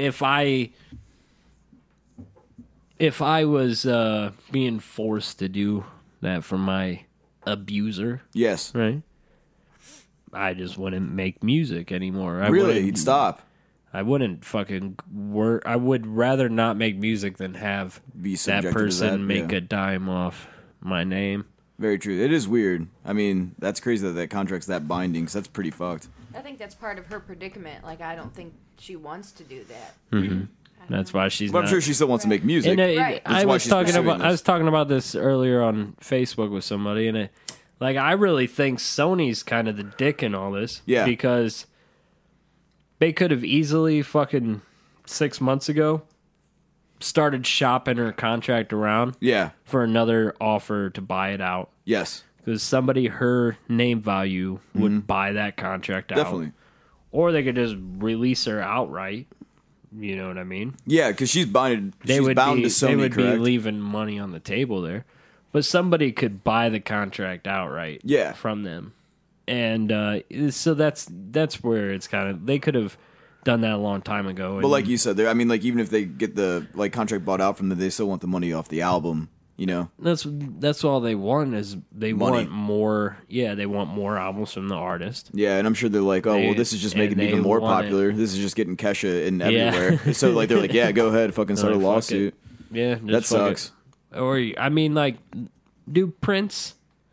if I was being forced to do that for my abuser, Yes. right? I just wouldn't make music anymore. I Really? wouldn't- You'd stop. I wouldn't fucking work. I would rather not make music than have that person make a dime off my name. Very true. It is weird. I mean, that's crazy that contract's that binding, because that's pretty fucked. I think that's part of her predicament. Like, I don't think she wants to do that. Mm-hmm. That's why she's. But I'm sure she still wants to make music. Right. I was talking about this earlier on Facebook with somebody, and I really think Sony's kind of the dick in all this. Yeah. Because they could have easily fucking 6 months ago started shopping her contract around. Yeah. For another offer to buy it out. Yes. Because somebody her name value would buy that contract out. Definitely. Or they could just release her outright. You know what I mean? Yeah, because she's bound to Sony, They would correct? be leaving money on the table there. But somebody could buy the contract outright from them. And so that's where it's kind of... They could have done that a long time ago. But like you said, I mean, like even if they get the contract bought out from them, they still want the money off the album, you know? That's all they want is they want more... Yeah, they want more albums from the artist. Yeah, and I'm sure they're like, well, this is just making it even more popular. This is just getting Kesha in everywhere. So like they're like, yeah, go ahead, fucking start a lawsuit. Yeah, that sucks. Or, I mean, like, dude, Prince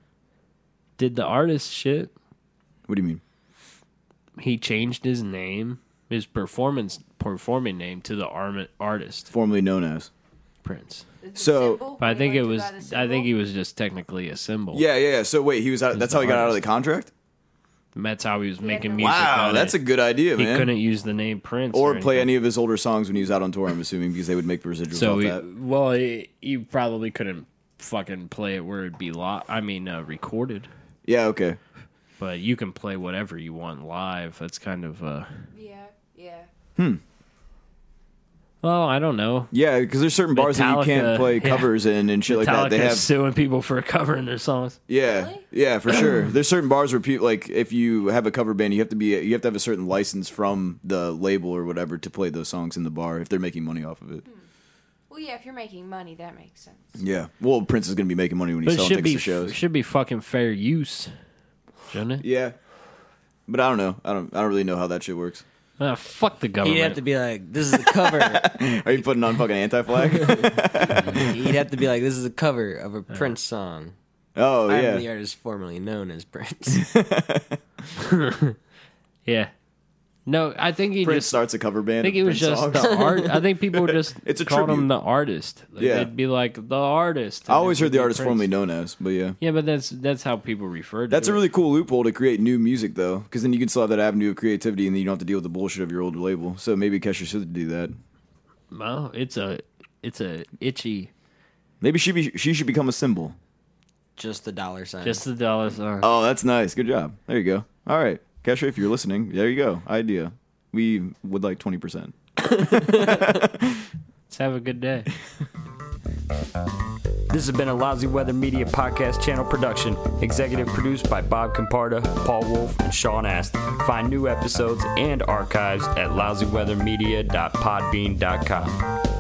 did the artist shit. What do you mean? He changed his name, his performing name, to the artist, formerly known as Prince. So, but I think he was just technically a symbol. Yeah. So wait, he was out. That's how he got out of the contract. And that's how he was making music. Wow, that's a good idea, man. He couldn't use the name Prince or play any of his older songs when he was out on tour. I'm assuming because they would make residuals off that. Well, he probably couldn't fucking play it where it'd be recorded. Yeah. Okay. But you can play whatever you want live. That's kind of Yeah. Well, I don't know. Yeah, because there's certain bars that you can't play covers in and shit like that. They have suing people for covering their songs. Yeah, Really? Yeah, for sure. There's certain bars where people like if you have a cover band, you have to have a certain license from the label or whatever to play those songs in the bar if they're making money off of it. Well, yeah, if you're making money, that makes sense. Yeah. Well, Prince is going to be making money when he's selling tickets to shows. It should be fucking fair use, shouldn't it? Yeah. But I don't know. I don't really know how that shit works. Fuck the government. He'd have to be like, this is a cover. Are you putting on fucking anti-flag? He'd have to be like, this is a cover of a Prince song. Oh, yeah. I'm the artist formerly known as Prince. Yeah. No, I think he Prince just starts a cover band. I think it was just songs. the art. I think people just It's a called tribute. him the artist. Yeah. They'd be like the artist. I always heard the artist Prince. formerly known as, but yeah. Yeah, but that's how people refer to it. That's a really cool loophole to create new music, though, because then you can still have that avenue of creativity, and then you don't have to deal with the bullshit of your old label. So maybe Kesha should do that. Well, it's a itchy. Maybe she should become a symbol. Just the dollar sign. Just the dollar sign. Oh, that's nice. Good job. There you go. All right, Kesha, if you're listening, there you go. Idea. We would like 20%. Let's have a good day. This has been a Lousy Weather Media Podcast Channel production. Executive produced by Bob Comparda, Paul Wolf, and Sean Ast. Find new episodes and archives at lousyweathermedia.podbean.com.